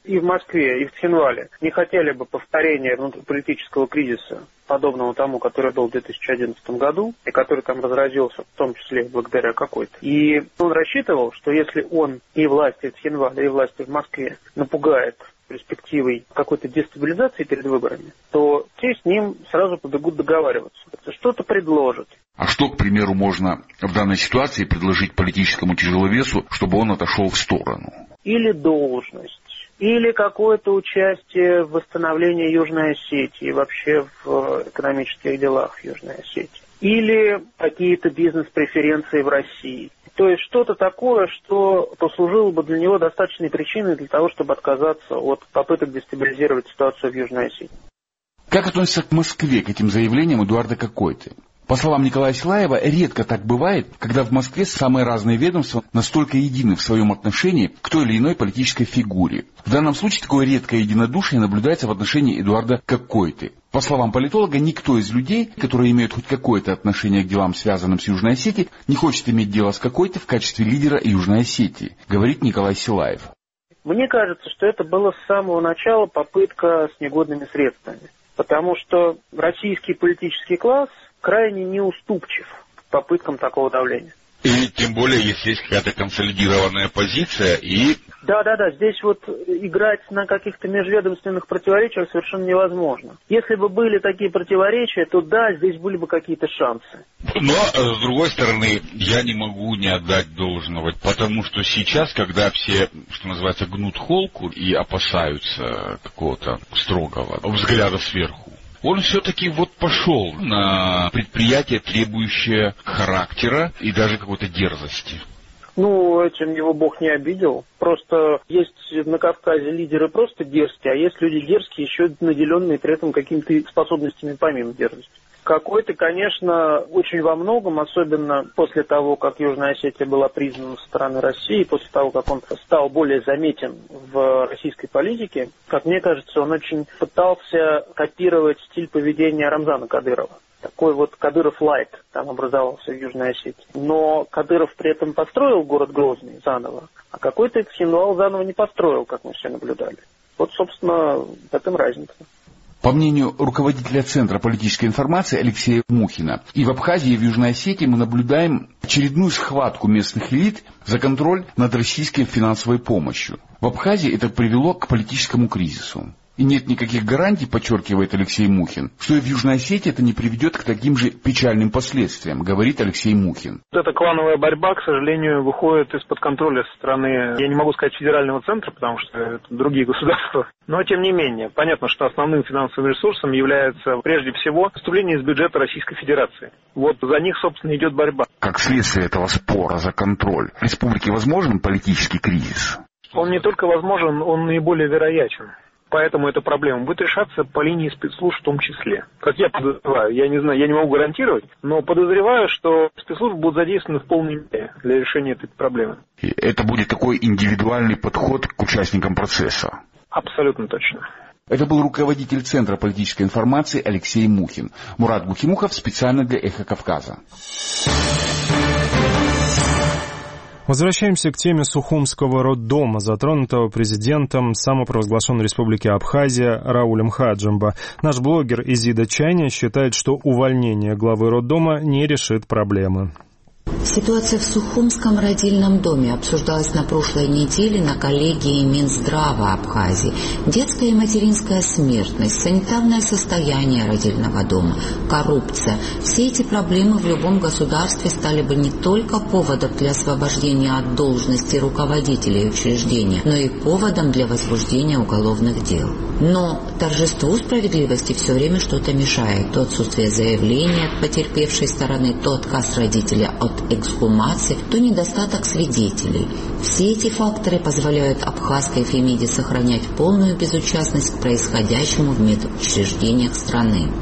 и в Москве, и в Цхинвале не хотели бы повторения внутриполитического кризиса, подобного тому, который был в две тысячи одиннадцатом году, и который там разразился, в том числе благодаря какой-то. И он рассчитывал, что если он и власти в Цхинвале, и власти в Москве напугает перспективой какой-то дестабилизации перед выборами, то те с ним сразу побегут договариваться, что-то предложат. А что, к примеру, можно в данной ситуации предложить политическому тяжеловесу, чтобы он отошел в сторону? Или должность, или какое-то участие в восстановлении Южной Осетии, вообще в экономических делах в Южной Осетии, или какие-то бизнес-преференции в России. То есть что-то такое, что послужило бы для него достаточной причиной для того, чтобы отказаться от попыток дестабилизировать ситуацию в Южной Осетии. Как относится к Москве, к этим заявлениям Эдуарда Какойты? По словам Николая Силаева, редко так бывает, когда в Москве самые разные ведомства настолько едины в своем отношении к той или иной политической фигуре. В данном случае такое редкое единодушие наблюдается в отношении Эдуарда Какойты. По словам политолога, никто из людей, которые имеют хоть какое-то отношение к делам, связанным с Южной Осетией, не хочет иметь дело с Какойтой в качестве лидера Южной Осетии, говорит Николай Силаев. Мне кажется, что это было с самого начала попытка с негодными средствами. Потому что российский политический класс крайне неуступчив к попыткам такого давления. И тем более, если есть какая-то консолидированная позиция и... Да-да-да, здесь вот играть на каких-то межведомственных противоречиях совершенно невозможно. Если бы были такие противоречия, то да, здесь были бы какие-то шансы. Но, с другой стороны, я не могу не отдать должного, потому что сейчас, когда все, что называется, гнут холку и опасаются какого-то строгого взгляда сверху, он все-таки вот пошел на предприятие, требующее характера и даже какой-то дерзости. Ну, этим его Бог не обидел. Просто есть на Кавказе лидеры просто дерзкие, а есть люди дерзкие, еще наделенные при этом какими-то способностями помимо дерзости. Какой-то, конечно, очень во многом, особенно после того, как Южная Осетия была признана со стороны России, после того, как он стал более заметен в российской политике, как мне кажется, он очень пытался копировать стиль поведения Рамзана Кадырова. Такой вот Кадыров-лайт там образовался в Южной Осетии. Но Кадыров при этом построил город Грозный заново, а какой-то Цхинвал заново не построил, как мы все наблюдали. Вот, собственно, в этом разница. По мнению руководителя Центра политической информации Алексея Мухина, и в Абхазии, и в Южной Осетии мы наблюдаем очередную схватку местных элит за контроль над российской финансовой помощью. В Абхазии это привело к политическому кризису. И нет никаких гарантий, подчеркивает Алексей Мухин, что и в Южной Осетии это не приведет к таким же печальным последствиям, говорит Алексей Мухин. Эта клановая борьба, к сожалению, выходит из-под контроля со стороны, я не могу сказать федерального центра, потому что это другие государства, но тем не менее, понятно, что основным финансовым ресурсом является прежде всего поступление из бюджета Российской Федерации. Вот за них, собственно, идет борьба. Как следствие этого спора за контроль, в республике возможен политический кризис? Он не только возможен, он наиболее вероятен. Поэтому эта проблема будет решаться по линии спецслужб в том числе. Как я подозреваю, я не знаю, я не могу гарантировать, но подозреваю, что спецслужбы будут задействованы в полной мере для решения этой проблемы. И это будет такой индивидуальный подход к участникам процесса? Абсолютно точно. Это был руководитель Центра политической информации Алексей Мухин. Мурат Гукимухов специально для «Эхо Кавказа». Возвращаемся к теме Сухумского роддома, затронутого президентом самопровозглашенной республики Абхазия Раулем Хаджимба. Наш блогер Изида Чайня считает, что увольнение главы роддома не решит проблемы. Ситуация в Сухумском родильном доме обсуждалась на прошлой неделе на коллегии Минздрава Абхазии. Детская и материнская смертность, санитарное состояние родильного дома, коррупция. Все эти проблемы в любом государстве стали бы не только поводом для освобождения от должности руководителей учреждения, но и поводом для возбуждения уголовных дел. Но торжеству справедливости все время что-то мешает. То отсутствие заявления от потерпевшей стороны, то отказ родителя от эксгумации, то недостаток свидетелей. Все эти факторы позволяют абхазской Фемиде сохранять полную безучастность к происходящему в медучреждениях страны.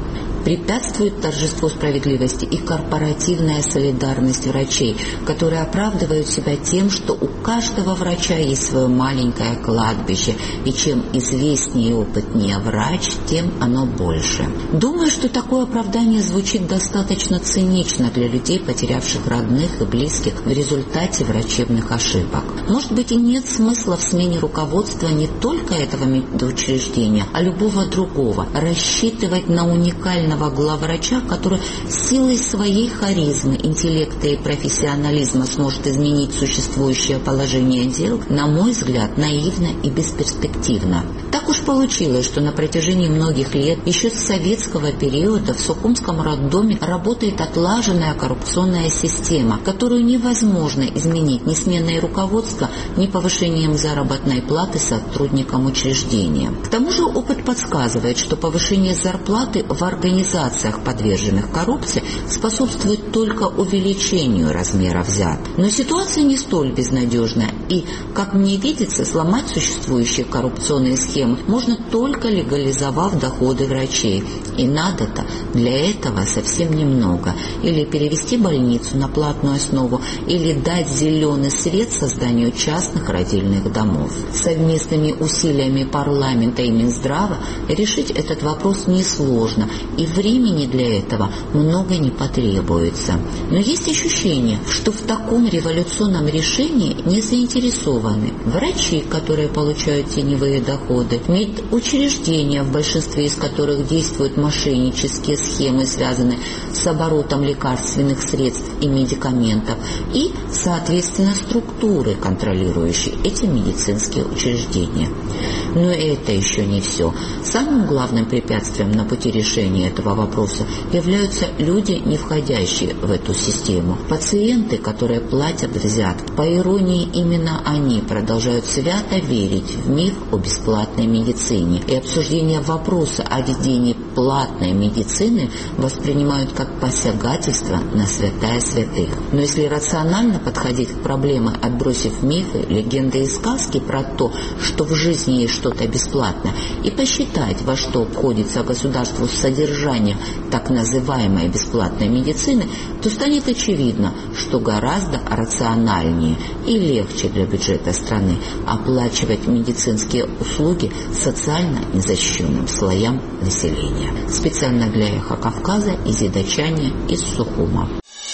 Препятствует торжеству справедливости и корпоративная солидарность врачей, которые оправдывают себя тем, что у каждого врача есть свое маленькое кладбище, и чем известнее и опытнее врач, тем оно больше. Думаю, что такое оправдание звучит достаточно цинично для людей, потерявших родных и близких в результате врачебных ошибок. Может быть, и нет смысла в смене руководства не только этого медучреждения, а любого другого. Рассчитывать на уникального главврача, который силой своей харизмы, интеллекта и профессионализма сможет изменить существующее положение дел, на мой взгляд, наивно и бесперспективно. Так уж получилось, что на протяжении многих лет, еще с советского периода, в Сухумском роддоме работает отлаженная коррупционная система, которую невозможно изменить ни сменой руководства, ни повышением заработной платы сотрудникам учреждения. К тому же опыт подсказывает, что повышение зарплаты в организациях, подверженных коррупции, способствует только увеличению размера взят. Но ситуация не столь безнадежна, и, как мне видится, сломать существующие коррупционные схемы можно только легализовав доходы врачей. И надо-то для этого совсем немного. Или перевести больницу на платную основу, или дать зеленый свет созданию частных родильных домов. Совместными усилиями парламента и Минздрава решить этот вопрос несложно, и времени для этого много не потребуется. Но есть ощущение, что в таком революционном решении не заинтересованы врачи, которые получают теневые доходы, медучреждения, в большинстве из которых действуют мошеннические схемы, связанные с оборотом лекарственных средств и медикаментов, и, соответственно, структуры, контролирующие эти медицинские учреждения. Но это еще не все. Самым главным препятствием на пути решения этого вопроса являются люди, не входящие в эту систему. Пациенты, которые платят взятки. По иронии, именно они продолжают свято верить в миф о бесплатной медицине. И обсуждение вопроса о введении платной медицины воспринимают как посягательство на святая святых. Но если рационально подходить к проблеме, отбросив мифы, легенды и сказки про то, что в жизни есть что-то бесплатное, и посчитать, во что обходится государству содержание так называемой бесплатной медицины, то станет очевидно, что гораздо рациональнее и легче для бюджета страны оплачивать медицинские услуги социально незащищенным слоям населения. Специально для «Эхо Кавказа» Изида Чаня из Сухума.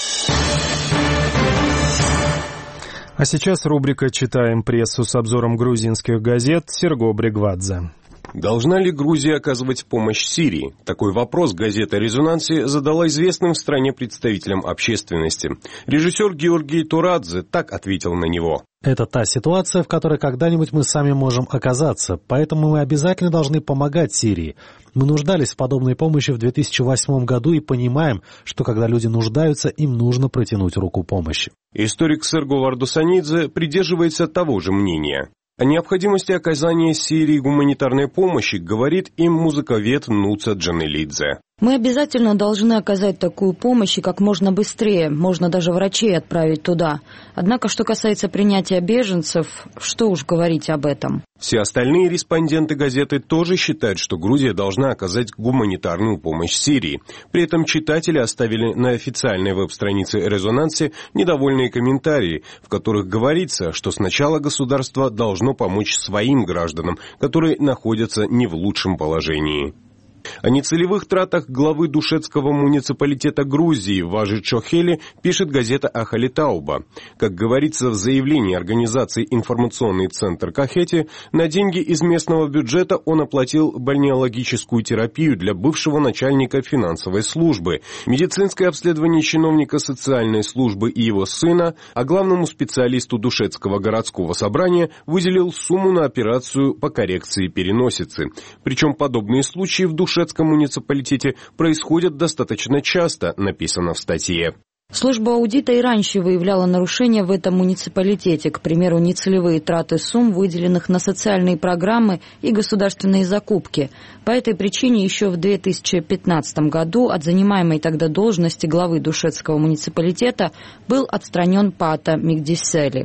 А сейчас рубрика «Читаем прессу» с обзором грузинских газет. Серго Бригвадзе. Должна ли Грузия оказывать помощь Сирии? Такой вопрос газета «Резонанси» задала известным в стране представителям общественности. Режиссер Георгий Турадзе так ответил на него. Это та ситуация, в которой когда-нибудь мы сами можем оказаться, поэтому мы обязательно должны помогать Сирии. Мы нуждались в подобной помощи в две тысячи восьмом году и понимаем, что когда люди нуждаются, им нужно протянуть руку помощи. Историк Серго Вардусанидзе придерживается того же мнения. О необходимости оказания Сирии гуманитарной помощи говорит им музыковед Нуца Джанелидзе. Мы обязательно должны оказать такую помощь и как можно быстрее, можно даже врачей отправить туда. Однако, что касается принятия беженцев, что уж говорить об этом. Все остальные респонденты газеты тоже считают, что Грузия должна оказать гуманитарную помощь Сирии. При этом читатели оставили на официальной веб-странице «Резонансе» недовольные комментарии, в которых говорится, что сначала государство должно помочь своим гражданам, которые находятся не в лучшем положении. О нецелевых тратах главы Душетского муниципалитета Грузии Важи Чохели пишет газета Ахали Тауба. Как говорится в заявлении организации «Информационный центр Кахети», на деньги из местного бюджета он оплатил бальнеологическую терапию для бывшего начальника финансовой службы, медицинское обследование чиновника социальной службы и его сына, а главному специалисту Душетского городского собрания выделил сумму на операцию по коррекции переносицы. Причем подобные случаи в Душетском В Душетском муниципалитете происходят достаточно часто, написано в статье. Служба аудита и раньше выявляла нарушения в этом муниципалитете, к примеру, нецелевые траты сумм, выделенных на социальные программы и государственные закупки. По этой причине еще в две тысячи пятнадцатом году от занимаемой тогда должности главы Душетского муниципалитета был отстранен Пата Мигдисели.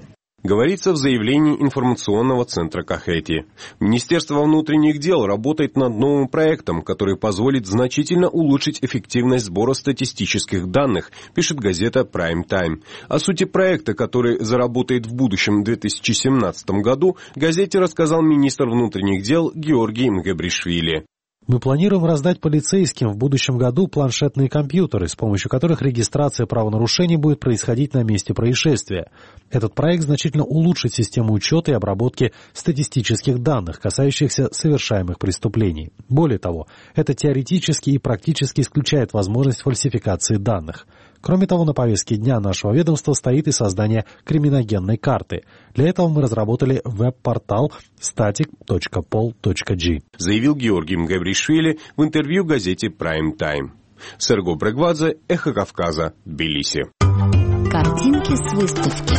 говорится в заявлении информационного центра Кахети. Министерство внутренних дел работает над новым проектом, который позволит значительно улучшить эффективность сбора статистических данных, пишет газета Prime Time. О сути проекта, который заработает в будущем две тысячи семнадцатом году, газете рассказал министр внутренних дел Георгий Мгебришвили. Мы планируем раздать полицейским в будущем году планшетные компьютеры, с помощью которых регистрация правонарушений будет происходить на месте происшествия. Этот проект значительно улучшит систему учета и обработки статистических данных, касающихся совершаемых преступлений. Более того, это теоретически и практически исключает возможность фальсификации данных. Кроме того, на повестке дня нашего ведомства стоит и создание криминогенной карты. Для этого мы разработали веб-портал статик точка пол точка джи. Заявил Георгий Мгебришвили в интервью газете Prime Time. Серго Брегвадзе, Эхо Кавказа, Тбилиси. Картинки с выставки.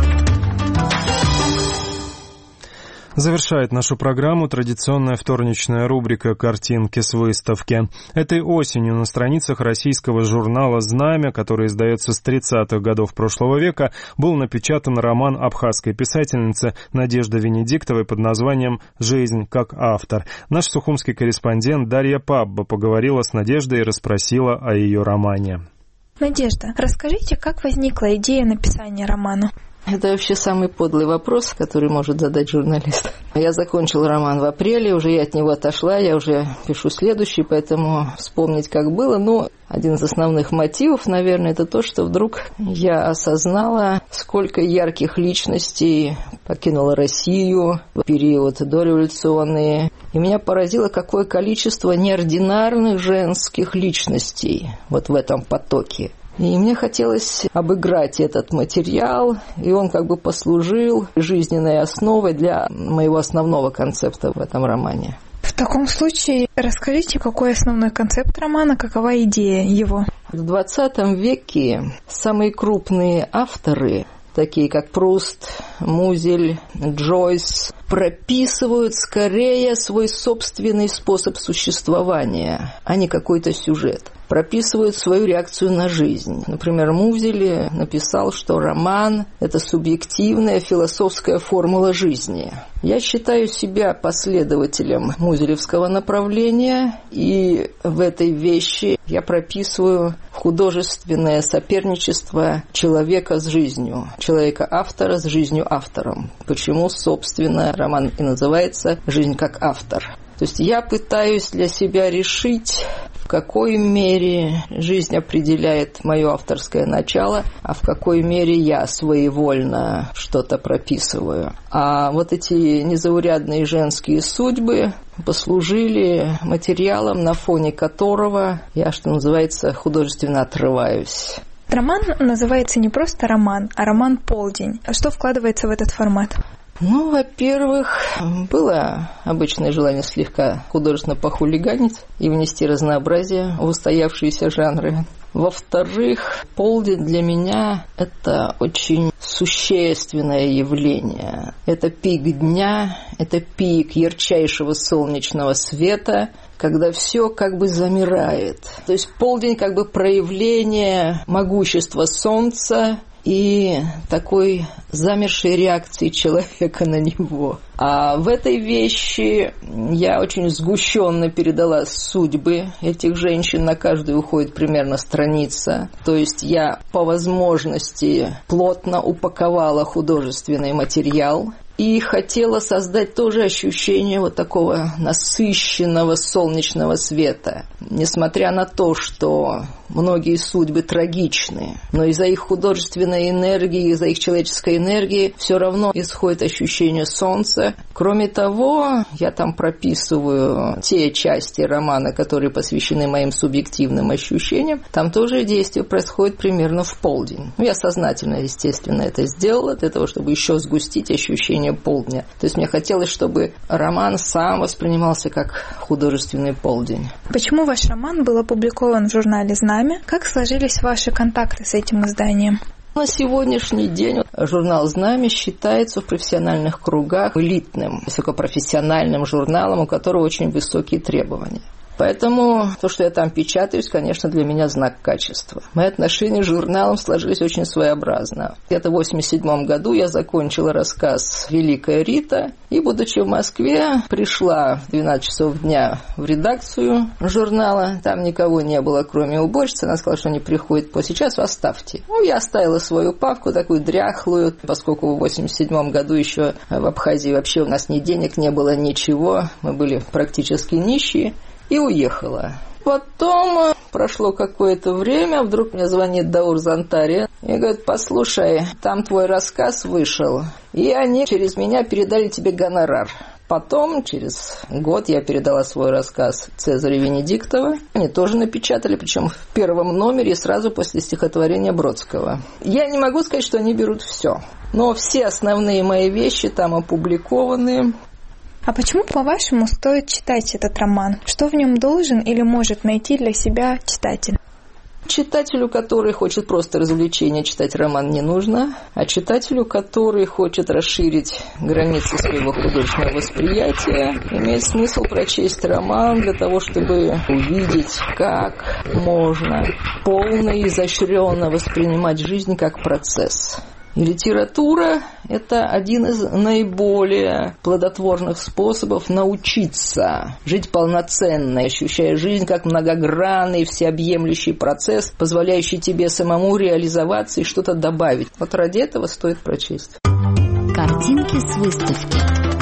Завершает нашу программу традиционная вторничная рубрика «Картинки с выставки». Этой осенью на страницах российского журнала «Знамя», который издается с тридцатых годов прошлого века, был напечатан роман абхазской писательницы Надежды Венедиктовой под названием «Жизнь как автор». Наш сухумский корреспондент Дарья Пабба поговорила с Надеждой и расспросила о ее романе. Надежда, расскажите, как возникла идея написания романа? Это вообще самый подлый вопрос, который может задать журналист. Я закончила роман в апреле, уже я от него отошла, я уже пишу следующий, поэтому вспомнить, как было. Но один из основных мотивов, наверное, это то, что вдруг я осознала, сколько ярких личностей покинуло Россию в период дореволюционный. И меня поразило, какое количество неординарных женских личностей вот в этом потоке. И мне хотелось обыграть этот материал, и он как бы послужил жизненной основой для моего основного концепта в этом романе. В таком случае расскажите, какой основной концепт романа, какова идея его? В двадцатом веке самые крупные авторы, такие как Пруст, Музель, Джойс, прописывают скорее свой собственный способ существования, а не какой-то сюжет. Прописывают свою реакцию на жизнь. Например, Музель написал, что роман – это субъективная философская формула жизни. Я считаю себя последователем музелевского направления, и в этой вещи я прописываю художественное соперничество человека с жизнью, человека-автора с жизнью-автором. Почему, собственно, роман и называется «Жизнь как автор». То есть я пытаюсь для себя решить, в какой мере жизнь определяет мое авторское начало, а в какой мере я своевольно что-то прописываю. А вот эти незаурядные женские судьбы послужили материалом, на фоне которого я, что называется, художественно отрываюсь. Роман называется не просто роман, а роман «Полдень». А что вкладывается в этот формат? Ну, во-первых, было обычное желание слегка художественно похулиганить и внести разнообразие в устоявшиеся жанры. Во-вторых, полдень для меня – это очень существенное явление. Это пик дня, это пик ярчайшего солнечного света, когда все как бы замирает. То есть полдень как бы проявление могущества солнца и такой замершей реакции человека на него. А в этой вещи я очень сгущенно передала судьбы этих женщин. На каждую уходит примерно страница. То есть я по возможности плотно упаковала художественный материал и хотела создать тоже ощущение вот такого насыщенного солнечного света. Несмотря на то, что многие судьбы трагичны, но из-за их художественной энергии, из-за их человеческой энергии все равно исходит ощущение солнца. Кроме того, я там прописываю те части романа, которые посвящены моим субъективным ощущениям. Там тоже действие происходит примерно в полдень. Ну, я сознательно, естественно, это сделала для того, чтобы еще сгустить ощущение полдня. То есть мне хотелось, чтобы роман сам воспринимался как художественный полдень. Почему ваш роман был опубликован в журнале «Знамя»? Как сложились ваши контакты с этим изданием? На сегодняшний день журнал «Знамя» считается в профессиональных кругах элитным, высокопрофессиональным журналом, у которого очень высокие требования. Поэтому то, что я там печатаюсь, конечно, для меня знак качества. Мои отношения с журналом сложились очень своеобразно. Где-то в восемьдесят седьмом году я закончила рассказ «Великая Рита», и, будучи в Москве, пришла в двенадцать часов дня в редакцию журнала. Там никого не было, кроме уборщицы. Она сказала, что они приходят после часа, оставьте. Ну, я оставила свою папку, такую дряхлую, поскольку в восемьдесят седьмом году еще в Абхазии вообще у нас ни денег не было, ничего. Мы были практически нищие. И уехала. Потом прошло какое-то время, вдруг мне звонит Даур Зантария и говорит: послушай, там твой рассказ вышел, и они через меня передали тебе гонорар. Потом, через год, я передала свой рассказ Цезарю Венедиктова. Они тоже напечатали, причем в первом номере, сразу после стихотворения Бродского. Я не могу сказать, что они берут все, но все основные мои вещи там опубликованы. А почему, по-вашему, стоит читать этот роман? Что в нем должен или может найти для себя читатель? Читателю, который хочет просто развлечения, читать роман не нужно, а читателю, который хочет расширить границы своего художественного восприятия, имеет смысл прочесть роман для того, чтобы увидеть, как можно полно и изощренно воспринимать жизнь как процесс. И литература – это один из наиболее плодотворных способов научиться жить полноценно, ощущая жизнь как многогранный, всеобъемлющий процесс, позволяющий тебе самому реализоваться и что-то добавить. Вот ради этого стоит прочесть. Картинки с выставки.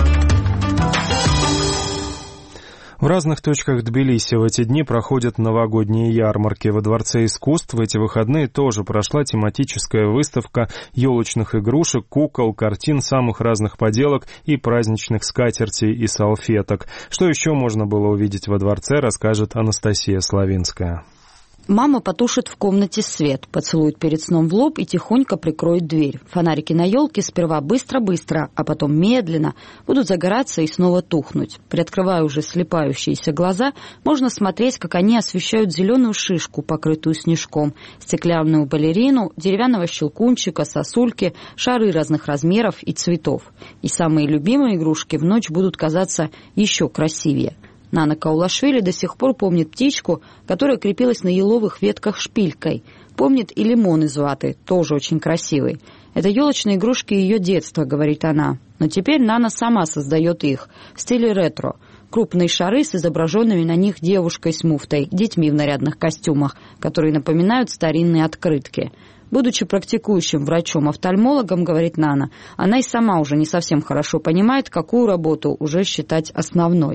В разных точках Тбилиси в эти дни проходят новогодние ярмарки. Во Дворце искусств в эти выходные тоже прошла тематическая выставка елочных игрушек, кукол, картин самых разных поделок и праздничных скатертей и салфеток. Что еще можно было увидеть во дворце, расскажет Анастасия Славинская. Мама потушит в комнате свет, поцелует перед сном в лоб и тихонько прикроет дверь. Фонарики на елке сперва быстро-быстро, а потом медленно будут загораться и снова тухнуть. Приоткрывая уже слепающиеся глаза, можно смотреть, как они освещают зеленую шишку, покрытую снежком, стеклянную балерину, деревянного щелкунчика, сосульки, шары разных размеров и цветов. И самые любимые игрушки в ночь будут казаться еще красивее. Нана Каулашвили до сих пор помнит птичку, которая крепилась на еловых ветках шпилькой. Помнит и лимон из ваты, тоже очень красивый. Это елочные игрушки ее детства, говорит она. Но теперь Нана сама создает их в стиле ретро. Крупные шары с изображенными на них девушкой с муфтой, детьми в нарядных костюмах, которые напоминают старинные открытки. Будучи практикующим врачом-офтальмологом, говорит Нана, она и сама уже не совсем хорошо понимает, какую работу уже считать основной.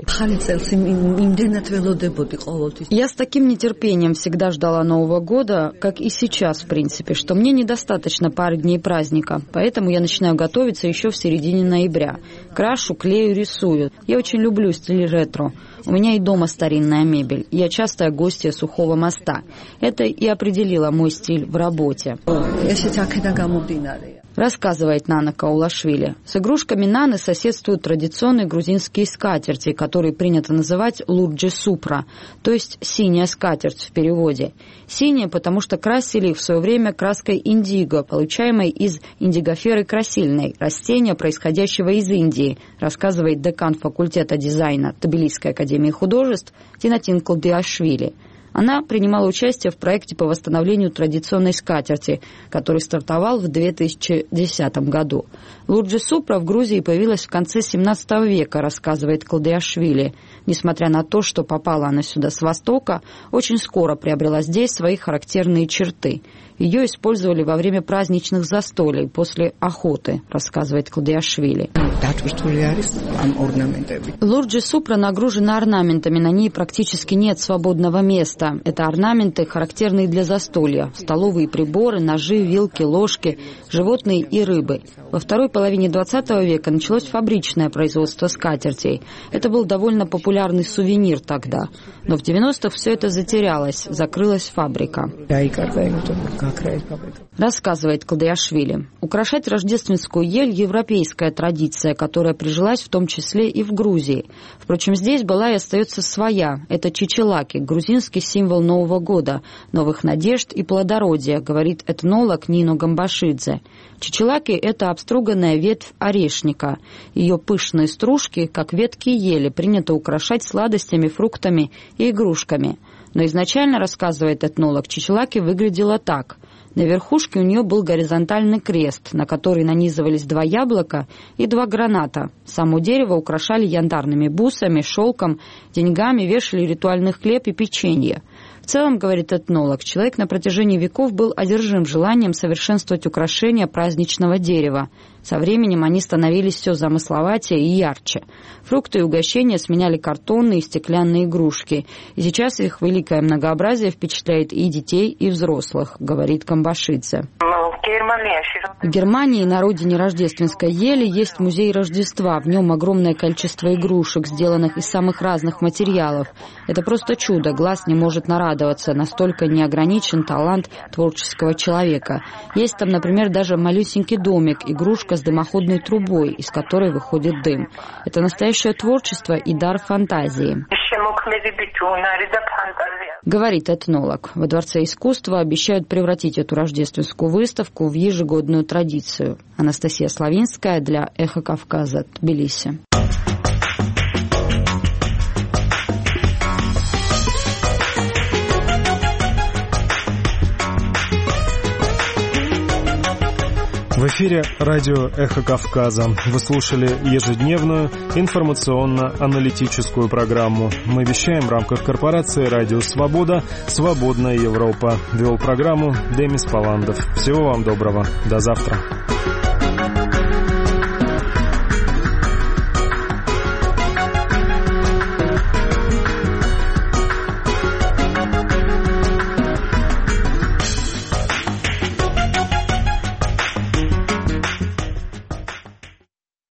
Я с таким нетерпением всегда ждала Нового года, как и сейчас, в принципе, что мне недостаточно пары дней праздника, поэтому я начинаю готовиться еще в середине ноября. Крашу, клею, рисую. Я очень люблю стиль ретро. У меня и дома старинная мебель. Я частая гостья Сухого моста. Это и определило мой стиль в работе. Рассказывает Нана Каулашвили. С игрушками Наны соседствуют традиционные грузинские скатерти, которые принято называть лурджи супра, то есть синяя скатерть в переводе. Синяя, потому что красили их в свое время краской индиго, получаемой из индигоферы красильной, растения, происходящего из Индии, рассказывает декан факультета дизайна Тбилисской академии художеств Тинатин Калдиашвили. Она принимала участие в проекте по восстановлению традиционной скатерти, который стартовал в две тысячи десятом году. Лурджи супра в Грузии появилась в конце семнадцатого века, рассказывает Калдиашвили. Несмотря на то, что попала она сюда с Востока, очень скоро приобрела здесь свои характерные черты. Ее использовали во время праздничных застолий после охоты, рассказывает Калдиашвили. Лурджи супра нагружена орнаментами, на ней практически нет свободного места. Это орнаменты, характерные для застолья. Столовые приборы, ножи, вилки, ложки, животные и рыбы. Во второй половине двадцатого века началось фабричное производство скатертей. Это был довольно популярный сувенир тогда. Но в девяностых все это затерялось, закрылась фабрика. Рассказывает Кладаяшвили. Украшать рождественскую ель – европейская традиция, которая прижилась в том числе и в Грузии. Впрочем, здесь была и остается своя. Это чичилаки, грузинский символ Нового года, новых надежд и плодородия, говорит этнолог Нино Гамбашидзе. Чичилаки – это обструганная ветвь орешника. Ее пышные стружки, как ветки ели, принято украшать сладостями, фруктами и игрушками. Но изначально, рассказывает этнолог, чичилаки выглядела так. На верхушке у нее был горизонтальный крест, на который нанизывались два яблока и два граната. Само дерево украшали янтарными бусами, шелком, деньгами, вешали ритуальный хлеб и печенье. В целом, говорит этнолог, человек на протяжении веков был одержим желанием совершенствовать украшения праздничного дерева. Со временем они становились все замысловатее и ярче. Фрукты и угощения сменяли картонные и стеклянные игрушки. И сейчас их великое многообразие впечатляет и детей, и взрослых, говорит Камбашидзе. В Германии, на родине рождественской ели, есть музей Рождества. В нем огромное количество игрушек, сделанных из самых разных материалов. Это просто чудо, глаз не может нарадоваться. Настолько неограничен талант творческого человека. Есть там, например, даже малюсенький домик, игрушка с дымоходной трубой, из которой выходит дым. Это настоящее творчество и дар фантазии. Говорит этнолог. Во Дворце искусства обещают превратить эту рождественскую выставку в ежегодную традицию. Анастасия Славинская для «Эхо Кавказа», Тбилиси. В эфире радио «Эхо Кавказа». Вы слушали ежедневную информационно-аналитическую программу. Мы вещаем в рамках корпорации «Радио Свобода», «Свободная Европа». Вел программу Демис Паландов. Всего вам доброго. До завтра.